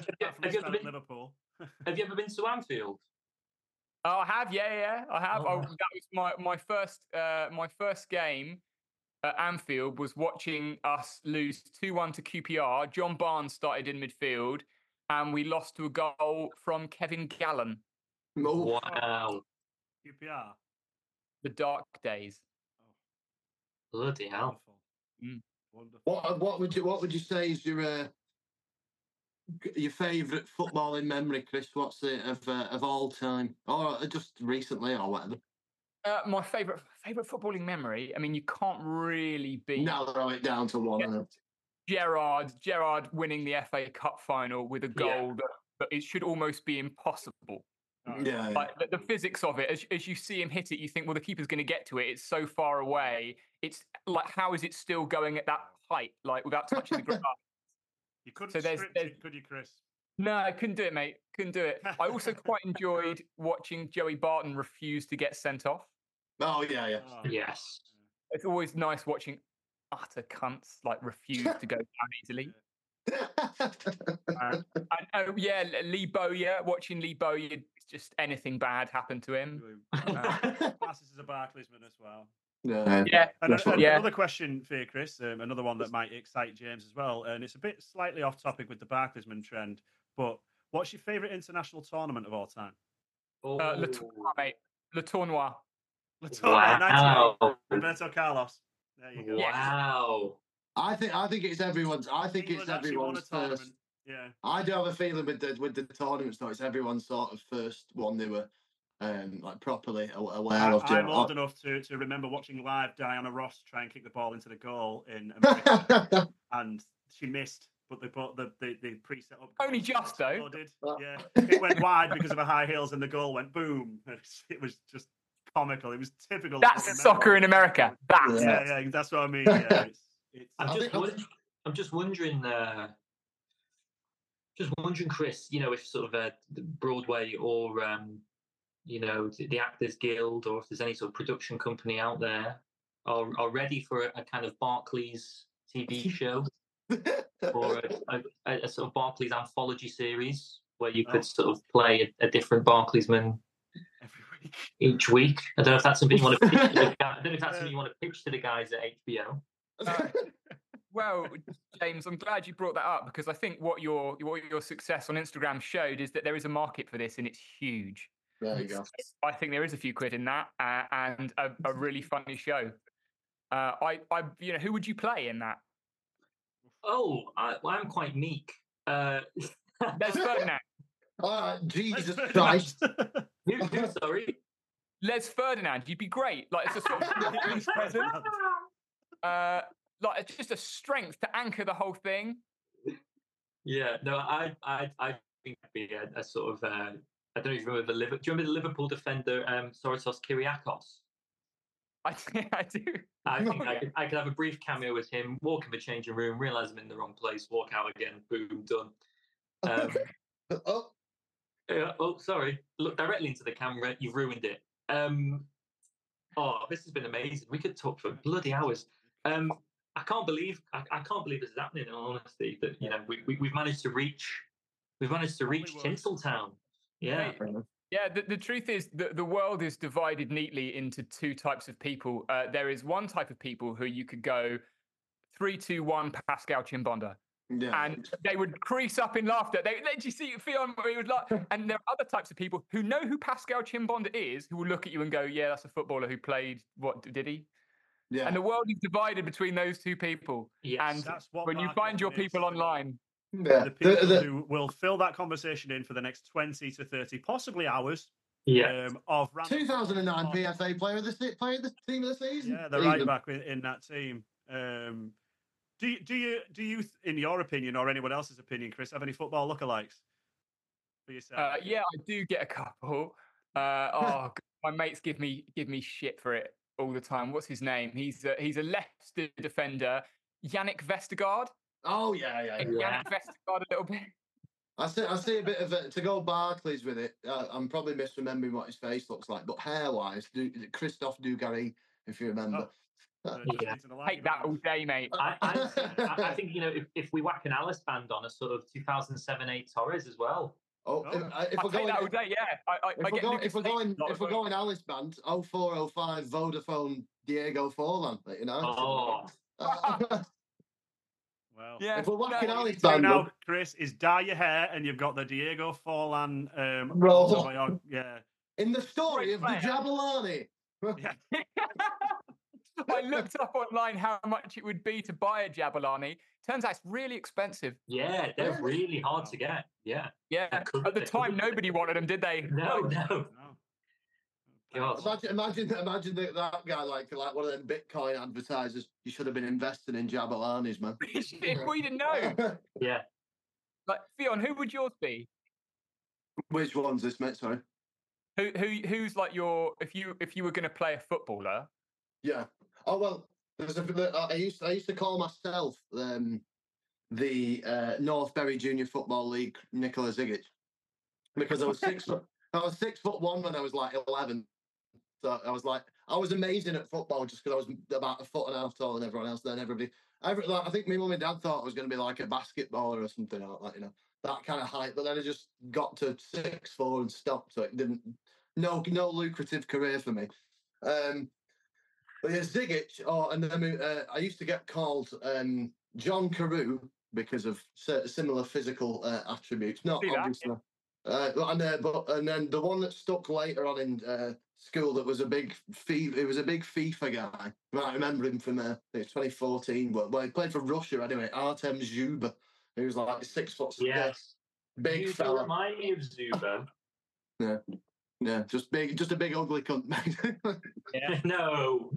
Speaker 1: been to Anfield?
Speaker 2: Oh, I have. Yeah, I have. That was my first game at Anfield, was watching us lose 2-1 to QPR. John Barnes started in midfield, and we lost to a goal from Kevin Gallen.
Speaker 1: Wow.
Speaker 3: QPR.
Speaker 2: The dark days.
Speaker 1: Bloody hell.
Speaker 3: Wonderful.
Speaker 4: What would you say is your favourite footballing memory, Chris? What's it of all time, or just recently, or whatever?
Speaker 2: My favourite footballing memory. I mean, you can't really
Speaker 4: narrow it down to one.
Speaker 2: Gerrard winning the FA Cup final with a goal that it should almost be impossible. Like the physics of it, as you see him hit it, you think, well, the keeper's going to get to it. It's so far away. It's like, how is it still going at that height, like without touching the ground?
Speaker 3: You couldn't script it, could you, Chris?
Speaker 2: No, I couldn't do it, mate. Couldn't do it. I also quite enjoyed watching Joey Barton refuse to get sent off.
Speaker 4: Oh, yeah.
Speaker 1: Yes.
Speaker 2: It's always nice watching utter cunts like refuse to go down easily. Lee Bowyer, watching Lee Bowyer, just anything bad happen to him.
Speaker 3: Passes as a Barclaysman as well.
Speaker 2: Another
Speaker 3: question for you, Chris. Another one that might excite James as well, and it's a bit slightly off topic with the Barclaysman trend. But what's your favourite international tournament of all time?
Speaker 2: Le Tournoi, mate. Le Tournoi.
Speaker 1: Wow.
Speaker 3: Roberto Carlos. There you go.
Speaker 1: Wow.
Speaker 4: I think it's everyone's. I think
Speaker 3: England
Speaker 4: it's everyone's first.
Speaker 3: Yeah.
Speaker 4: I do have a feeling with the tournaments though. It's everyone's sort of first one they were like properly aware of.
Speaker 3: I'm old enough to remember watching live Diana Ross try and kick the ball into the goal in America, and she missed. But they put the pre-set up.
Speaker 2: Only just though.
Speaker 3: Yeah, it went wide because of her high heels, and the goal went boom. It was just comical. It was typical.
Speaker 2: That's soccer in America.
Speaker 3: Yeah, that's what I mean. Yeah,
Speaker 1: I'm just wondering, Chris. You know, if sort of Broadway or the Actors Guild, or if there's any sort of production company out there are ready for a kind of Barclays TV show. Or a sort of Barclays anthology series where you could sort of play a different Barclaysman each week. I don't know if that's something you want to pitch to the guys. I don't know if that's something you want to pitch to the guys at HBO.
Speaker 2: Well, James, I'm glad you brought that up, because I think what your success on Instagram showed is that there is a market for this, and it's huge.
Speaker 4: There you go.
Speaker 2: I think there is a few quid in that, and a really funny show. Who would you play in that?
Speaker 1: I'm quite meek.
Speaker 2: There's Ferdinand.
Speaker 4: Jesus
Speaker 3: Ferdinand.
Speaker 4: Christ.
Speaker 1: Who, sorry?
Speaker 2: Les Ferdinand, you'd be great. Like it's a sort of police presence. Like it's just a strength to anchor the whole thing.
Speaker 1: Yeah, no, I think it'd be a sort of I don't know if you remember do you remember the Liverpool defender Soritos Kyriakos?
Speaker 2: I do.
Speaker 1: I think I could have a brief cameo with him, walk in the changing room, realise I'm in the wrong place, walk out again, boom, done. Oh, sorry. Look directly into the camera. You've ruined it. This has been amazing. We could talk for bloody hours. I can't believe this is happening. In all honesty, that we've managed to reach Tinseltown. Yeah.
Speaker 2: Yeah, the truth is that the world is divided neatly into two types of people. There is one type of people who you could go 3, 2, 1, Pascal Chimbonda.
Speaker 4: Yeah.
Speaker 2: And they would crease up in laughter. They let you see Fionn where he would laugh. And there are other types of people who know who Pascal Chimbonda is, who will look at you and go, "Yeah, that's a footballer who played. What did he?"
Speaker 4: Yeah.
Speaker 2: And the world is divided between those two people.
Speaker 1: Yes.
Speaker 2: And
Speaker 3: That's what
Speaker 2: when you
Speaker 3: Barclay
Speaker 2: find your
Speaker 3: makes
Speaker 2: people online,
Speaker 3: the people who will fill that conversation in for the next 20 to 30, possibly hours.
Speaker 1: Yeah.
Speaker 3: Of
Speaker 4: 2009 PFA player of the team of the season.
Speaker 3: Yeah, the right back in that team. Do you, in your opinion or anyone else's opinion, Chris, have any football lookalikes for yourself?
Speaker 2: yeah, I do get a couple. My mates give me shit for it all the time. What's his name? He's a Leicester defender, Yannick Vestergaard.
Speaker 4: Oh yeah.
Speaker 2: Yannick Vestergaard a little bit.
Speaker 4: I see a bit of it to go Barclays with it. I'm probably misremembering what his face looks like, but hair-wise, Christophe Dugarry, if you remember.
Speaker 2: Yeah. Take that all day, mate.
Speaker 1: I think if we whack an Alice band on a sort of 2007-8 Torres as well.
Speaker 4: If we're going
Speaker 2: that all day, yeah.
Speaker 4: If we're going Alice band, 0405 Vodafone Diego Forlan,
Speaker 3: Well,
Speaker 2: yeah.
Speaker 4: If we're whacking Alice
Speaker 3: band
Speaker 4: band,
Speaker 3: Chris, is dye your hair and you've got the Diego Forlan
Speaker 4: roll.
Speaker 3: Yeah.
Speaker 4: In the story of the Jabulani.
Speaker 3: Yeah.
Speaker 2: I looked up online how much it would be to buy a Jabulani. Turns out it's really expensive.
Speaker 1: Yeah, they're really hard to get. Yeah.
Speaker 2: Yeah. At the time, nobody wanted them, did they?
Speaker 1: No.
Speaker 4: Imagine that guy like one of them Bitcoin advertisers. You should have been investing in Jabulanis, man.
Speaker 2: If we didn't know.
Speaker 1: Yeah.
Speaker 2: Like Fionn, who would yours be?
Speaker 4: Which one's this, mate? Sorry.
Speaker 2: Who's like your if you were going to play a footballer?
Speaker 4: Yeah. Oh well, I used to call myself the North Berry Junior Football League Nikola Zigic because I was 6'1" when I was like 11. So I was amazing at football just because I was about 1.5 foot taller than everyone else. Then I think my mum and dad thought I was going to be like a basketballer or something like that, that kind of height. But then I just got to 6'4" and stopped. So it didn't no lucrative career for me. But yeah, Zigic, and then I used to get called John Carew because of similar physical attributes. Not obviously. And then the one that stuck later on in school that was a big FIFA guy. You might remember him from 2014. Well, he played for Russia anyway. Artem Zhuba. He was like 6 foot.
Speaker 1: Yes.
Speaker 4: Big
Speaker 1: you
Speaker 4: fella.
Speaker 1: Remind me of Zuba.
Speaker 4: Yeah, just a big ugly cunt, mate.
Speaker 1: Yeah. No.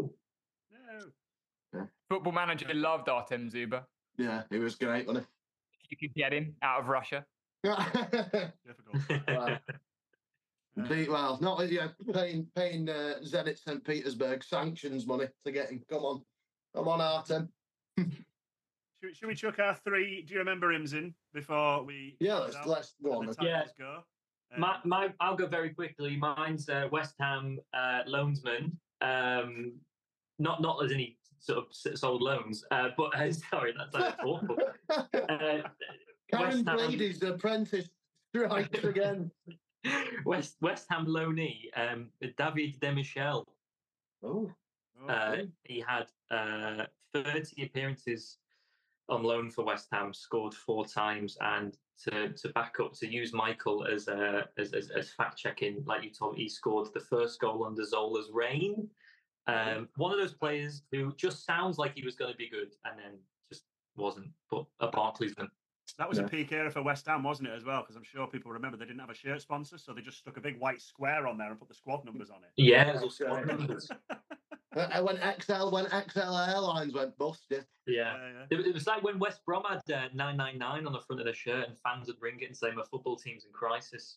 Speaker 4: Yeah.
Speaker 2: Football Manager loved Artem Zuba.
Speaker 4: Yeah, he was great, wasn't
Speaker 2: he? You could get him out of Russia.
Speaker 3: Difficult.
Speaker 4: Well, not paying Zenit St. Petersburg sanctions money to get him. Come on, Artem.
Speaker 3: Should we chuck our three? Do you remember Imzin before we?
Speaker 4: Yeah, let's go on.
Speaker 1: Yeah. Go. I'll go very quickly. Mine's West Ham loansman. Not as any sort of sold loans, but sorry, that's awful.
Speaker 4: Karen Brady's apprentice strikes again.
Speaker 1: West Ham loanee, David Demichel. He had 30 appearances on loan for West Ham, scored 4 times, and to back up, to use Michael as fact checking, like you told me, he scored the first goal under Zola's reign. One of those players who just sounds like he was going to be good and then just wasn't, but a Barclaysman.
Speaker 3: That was a peak era for West Ham, wasn't it, as well? Because I'm sure people remember they didn't have a shirt sponsor, so they just stuck a big white square on there and put the squad numbers on it.
Speaker 1: Yeah, it was all squad numbers.
Speaker 4: When XL Airlines went bust,
Speaker 1: Yeah. It was like when West Brom had 999 on the front of the shirt, and fans would ring it and say, "My football team's in crisis."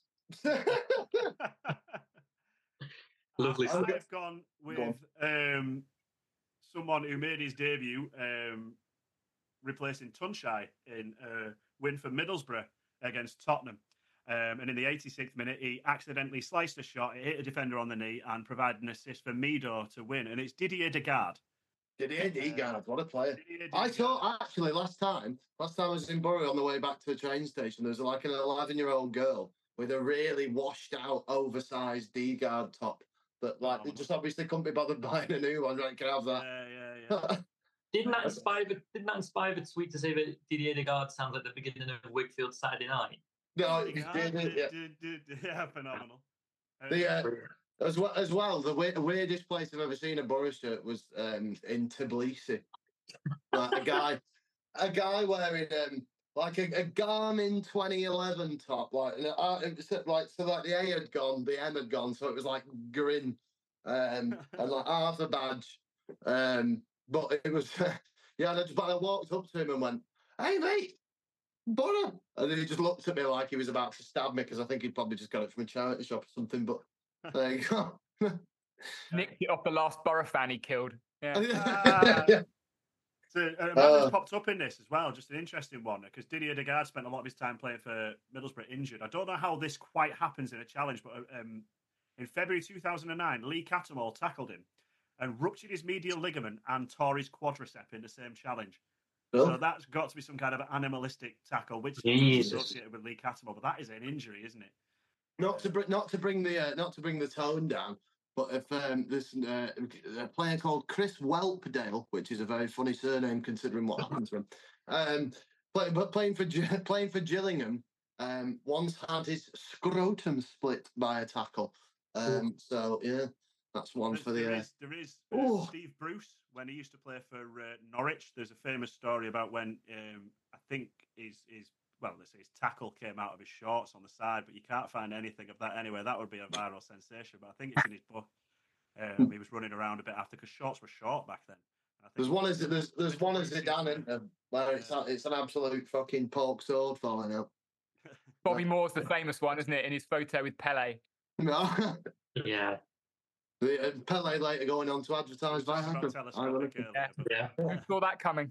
Speaker 1: Lovely stuff.
Speaker 3: I've gone with someone who made his debut replacing Tunshai in a win for Middlesbrough against Tottenham. And in the 86th minute, he accidentally sliced a shot, it hit a defender on the knee, and provided an assist for Mido to win. And it's Didier Degarde.
Speaker 4: Didier Degarde, what a player! I saw actually last time I was in Bury on the way back to the train station. There was like an 11-year-old girl with a really washed out, oversized Degarde top that it just obviously couldn't be bothered buying a new one. Right, can I have that?
Speaker 3: Yeah.
Speaker 1: Didn't that inspire the tweet to say that Didier Degarde sounds like the beginning of Wakefield Saturday Night?
Speaker 4: No,
Speaker 3: yeah, phenomenal.
Speaker 4: As well, the weirdest place I've ever seen a Boris shirt was in Tbilisi. Like a guy wearing like a Garmin 2011 top, so the A had gone, the M had gone, so it was like grin and like half a badge. But it was but I walked up to him and went, "Hey mate, Borough," and then he just looked at me like he was about to stab me because I think he'd probably just got it from a charity shop or something. But there you go.
Speaker 2: Nicked it off the last Borough fan he killed. Yeah.
Speaker 3: So a man that's popped up in this as well, just an interesting one, because Didier Degarde spent a lot of his time playing for Middlesbrough injured. I don't know how this quite happens in a challenge, but in February 2009, Lee Cattermole tackled him and ruptured his medial ligament and tore his quadricep in the same challenge. So that's got to be some kind of animalistic tackle, which is associated with Lee Cattermole. But that is an injury, isn't it? Not to bring
Speaker 4: the tone down, but if there's a player called Chris Whelpdale, which is a very funny surname considering what happened to him, playing for Gillingham, once had his scrotum split by a tackle. So yeah. That's one for the.
Speaker 3: There is Steve Bruce when he used to play for Norwich. There's a famous story about when I think his tackle came out of his shorts on the side, but you can't find anything of that anyway. That would be a viral sensation, but I think it's in his book. He was running around a bit after because shorts were short back then.
Speaker 4: There's one as Zidane where it's an absolute fucking pork sword falling out.
Speaker 2: Bobby Moore's the famous one, isn't it? In his photo with Pele.
Speaker 4: No.
Speaker 1: Yeah.
Speaker 4: Pele later going on to advertise Viagra.
Speaker 2: Who saw that coming?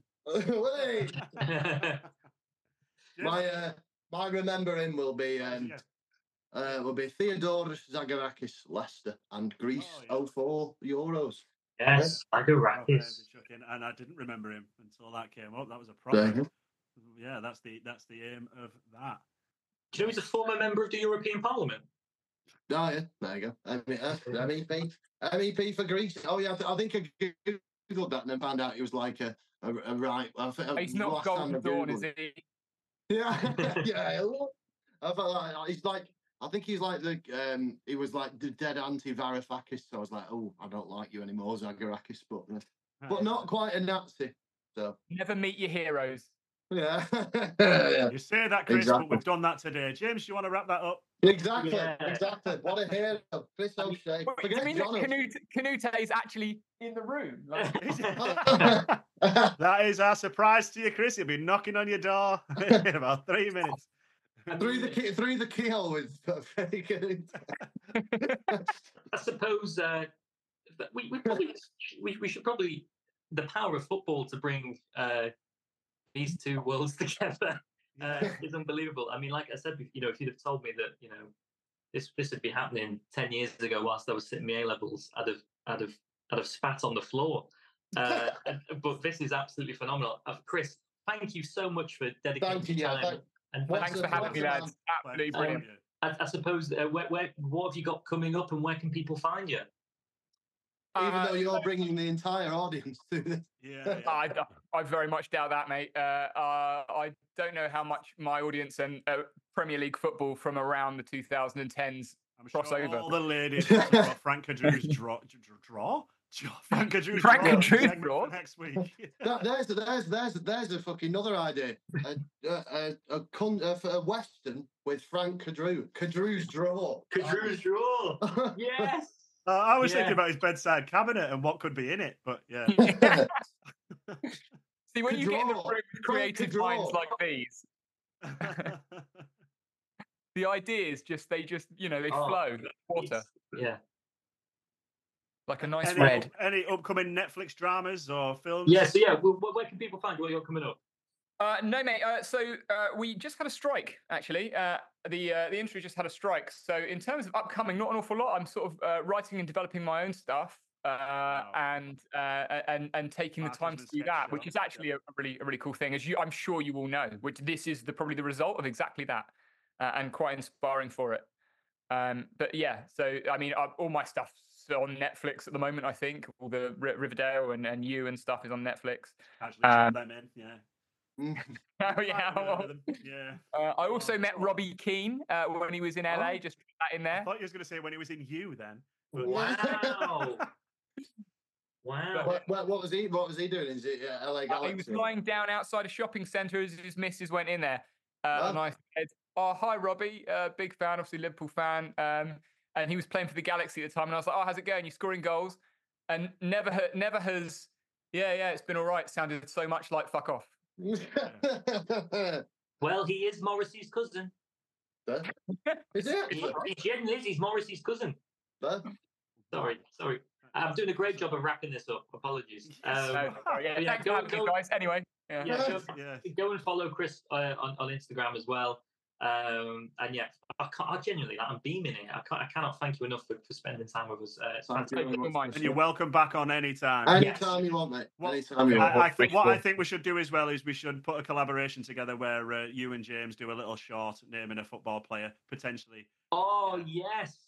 Speaker 4: My remembering will be Theodoros Zagorakis, Leicester, and Greece 04 Euros.
Speaker 1: Yes, Zagorakis.
Speaker 3: And I didn't remember him until that came up. That was a problem. Yeah, that's the aim of that.
Speaker 1: Do you know he's a former member of the European Parliament?
Speaker 4: Oh yeah, there you go. MEP for Greece. Oh yeah, I think I googled that and then found out he was like a right.
Speaker 2: He's not Golden Dawn, is he?
Speaker 4: Yeah, yeah. I felt like he's like. I think he's like he was like the dead anti-Varoufakis. So I was like, oh, I don't like you anymore, Zagorakis, but not quite a Nazi. So
Speaker 2: never meet your heroes.
Speaker 4: Yeah.
Speaker 3: You say that, Chris, but we've done that today. James, do you want to wrap that up?
Speaker 4: Exactly. What a hero, Chris O'Shea.
Speaker 2: Do you mean Canute is actually in the room?
Speaker 3: That is our surprise to you, Chris. He'll be knocking on your door in about 3 minutes.
Speaker 4: Through the keyhole with Canute.
Speaker 1: I suppose we should probably the power of football to bring these two worlds together is unbelievable. I mean, like I said, if you'd have told me that, this would be happening 10 years ago whilst I was sitting my A levels, I'd have spat on the floor. But this is absolutely phenomenal. Chris, thank you so much for dedicating time. And
Speaker 2: thanks for having me, lads. Absolutely brilliant.
Speaker 1: I suppose, what have you got coming up and where can people find you?
Speaker 4: Even though you're bringing the entire audience to this.
Speaker 3: Yeah.
Speaker 2: I very much doubt that, mate. I don't know how much my audience and Premier League football from around the 2010s
Speaker 3: I'm sure
Speaker 2: crossover.
Speaker 3: all the ladies about Frank Cadieu's Frank and Drew's
Speaker 2: Frank and
Speaker 3: draw
Speaker 2: Drew's
Speaker 3: segment
Speaker 2: draw?
Speaker 3: for next week.
Speaker 4: There's a fucking other idea. For a Western with Frank Cadrew's draw.
Speaker 1: Cadrew's draw. Yes.
Speaker 3: I was thinking about his bedside cabinet and what could be in it, but yeah.
Speaker 2: See, when you get in the room with creative minds like these, the ideas they flow like water.
Speaker 1: Yeah.
Speaker 2: Like a nice red.
Speaker 3: Any upcoming Netflix dramas or films?
Speaker 1: Yeah, so where can people find what you're coming up?
Speaker 2: No, mate. So we just had a strike, actually. The industry just had a strike. So in terms of upcoming, not an awful lot. I'm sort of writing and developing my own stuff, and taking the time to do that, which is actually a really cool thing. I'm sure you all know, which this is probably the result of exactly that, and quite inspiring for it. But yeah, so I mean, all my stuff's on Netflix at the moment. I think all the Riverdale and You and stuff is on Netflix.
Speaker 3: Actually, them in, yeah.
Speaker 2: Oh yeah. I also met Robbie Keane when he was in LA. Just put that in there.
Speaker 3: I thought you was going to say when he was in You then.
Speaker 1: But... Wow.
Speaker 4: What was he doing? Is it LA Galaxy?
Speaker 2: He was lying down outside a shopping centre as his missus went in there. And I said, "Oh, hi, Robbie. Big fan, obviously Liverpool fan." And he was playing for the Galaxy at the time. And I was like, "Oh, how's it going? You scoring goals?" And never has. Yeah, it's been all right. Sounded so much like fuck off.
Speaker 1: Well, he is Morrissey's cousin.
Speaker 4: Is it?
Speaker 1: He genuinely is. He's Morrissey's cousin. Sorry. I'm doing a great job of wrapping this up. Apologies.
Speaker 2: Thanks for having me, guys. Anyway.
Speaker 1: Go and follow Chris on Instagram as well. And yeah, I genuinely, I'm beaming it. I cannot thank you enough for spending time with us.
Speaker 3: And you're welcome back on anytime.
Speaker 4: Anytime you want, mate. Anytime you want.
Speaker 3: What I think we should do as well is we should put a collaboration together where you and James do a little short naming a football player, potentially.
Speaker 1: Oh, yes.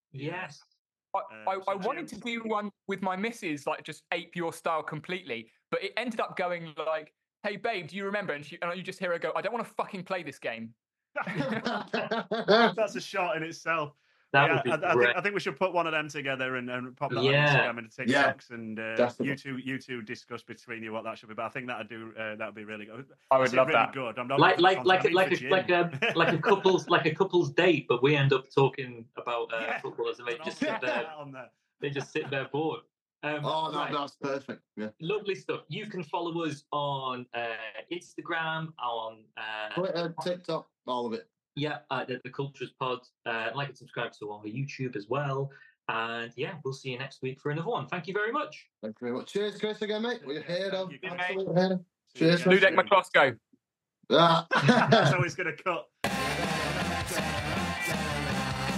Speaker 2: I wanted to do one with my missus, like just ape your style completely, but it ended up going like, "Hey, babe, do you remember?" And you just hear her go, "I don't want to fucking play this game."
Speaker 3: That's a shot in itself. I think we should put one of them together and pop that on Instagram and TikToks, and you two discuss between you what that should be. But I think that'd be really good.
Speaker 2: I would love
Speaker 3: really
Speaker 2: that.
Speaker 3: Good. I'm not
Speaker 1: like a couple's date, but we end up talking about footballers, and they just sit there bored.
Speaker 4: That's perfect. Yeah,
Speaker 1: lovely stuff. You can follow us on Instagram, on
Speaker 4: Twitter, TikTok, all of it.
Speaker 1: Yeah, the Cultures Pod. Like and subscribe to on the YouTube as well. And yeah, we'll see you next week for another one. Thank you very much.
Speaker 4: Thank you very much. Cheers, Chris, again, mate. We're here.
Speaker 2: Cheers. Ludek McCloskey.
Speaker 3: That's how he's going to cut.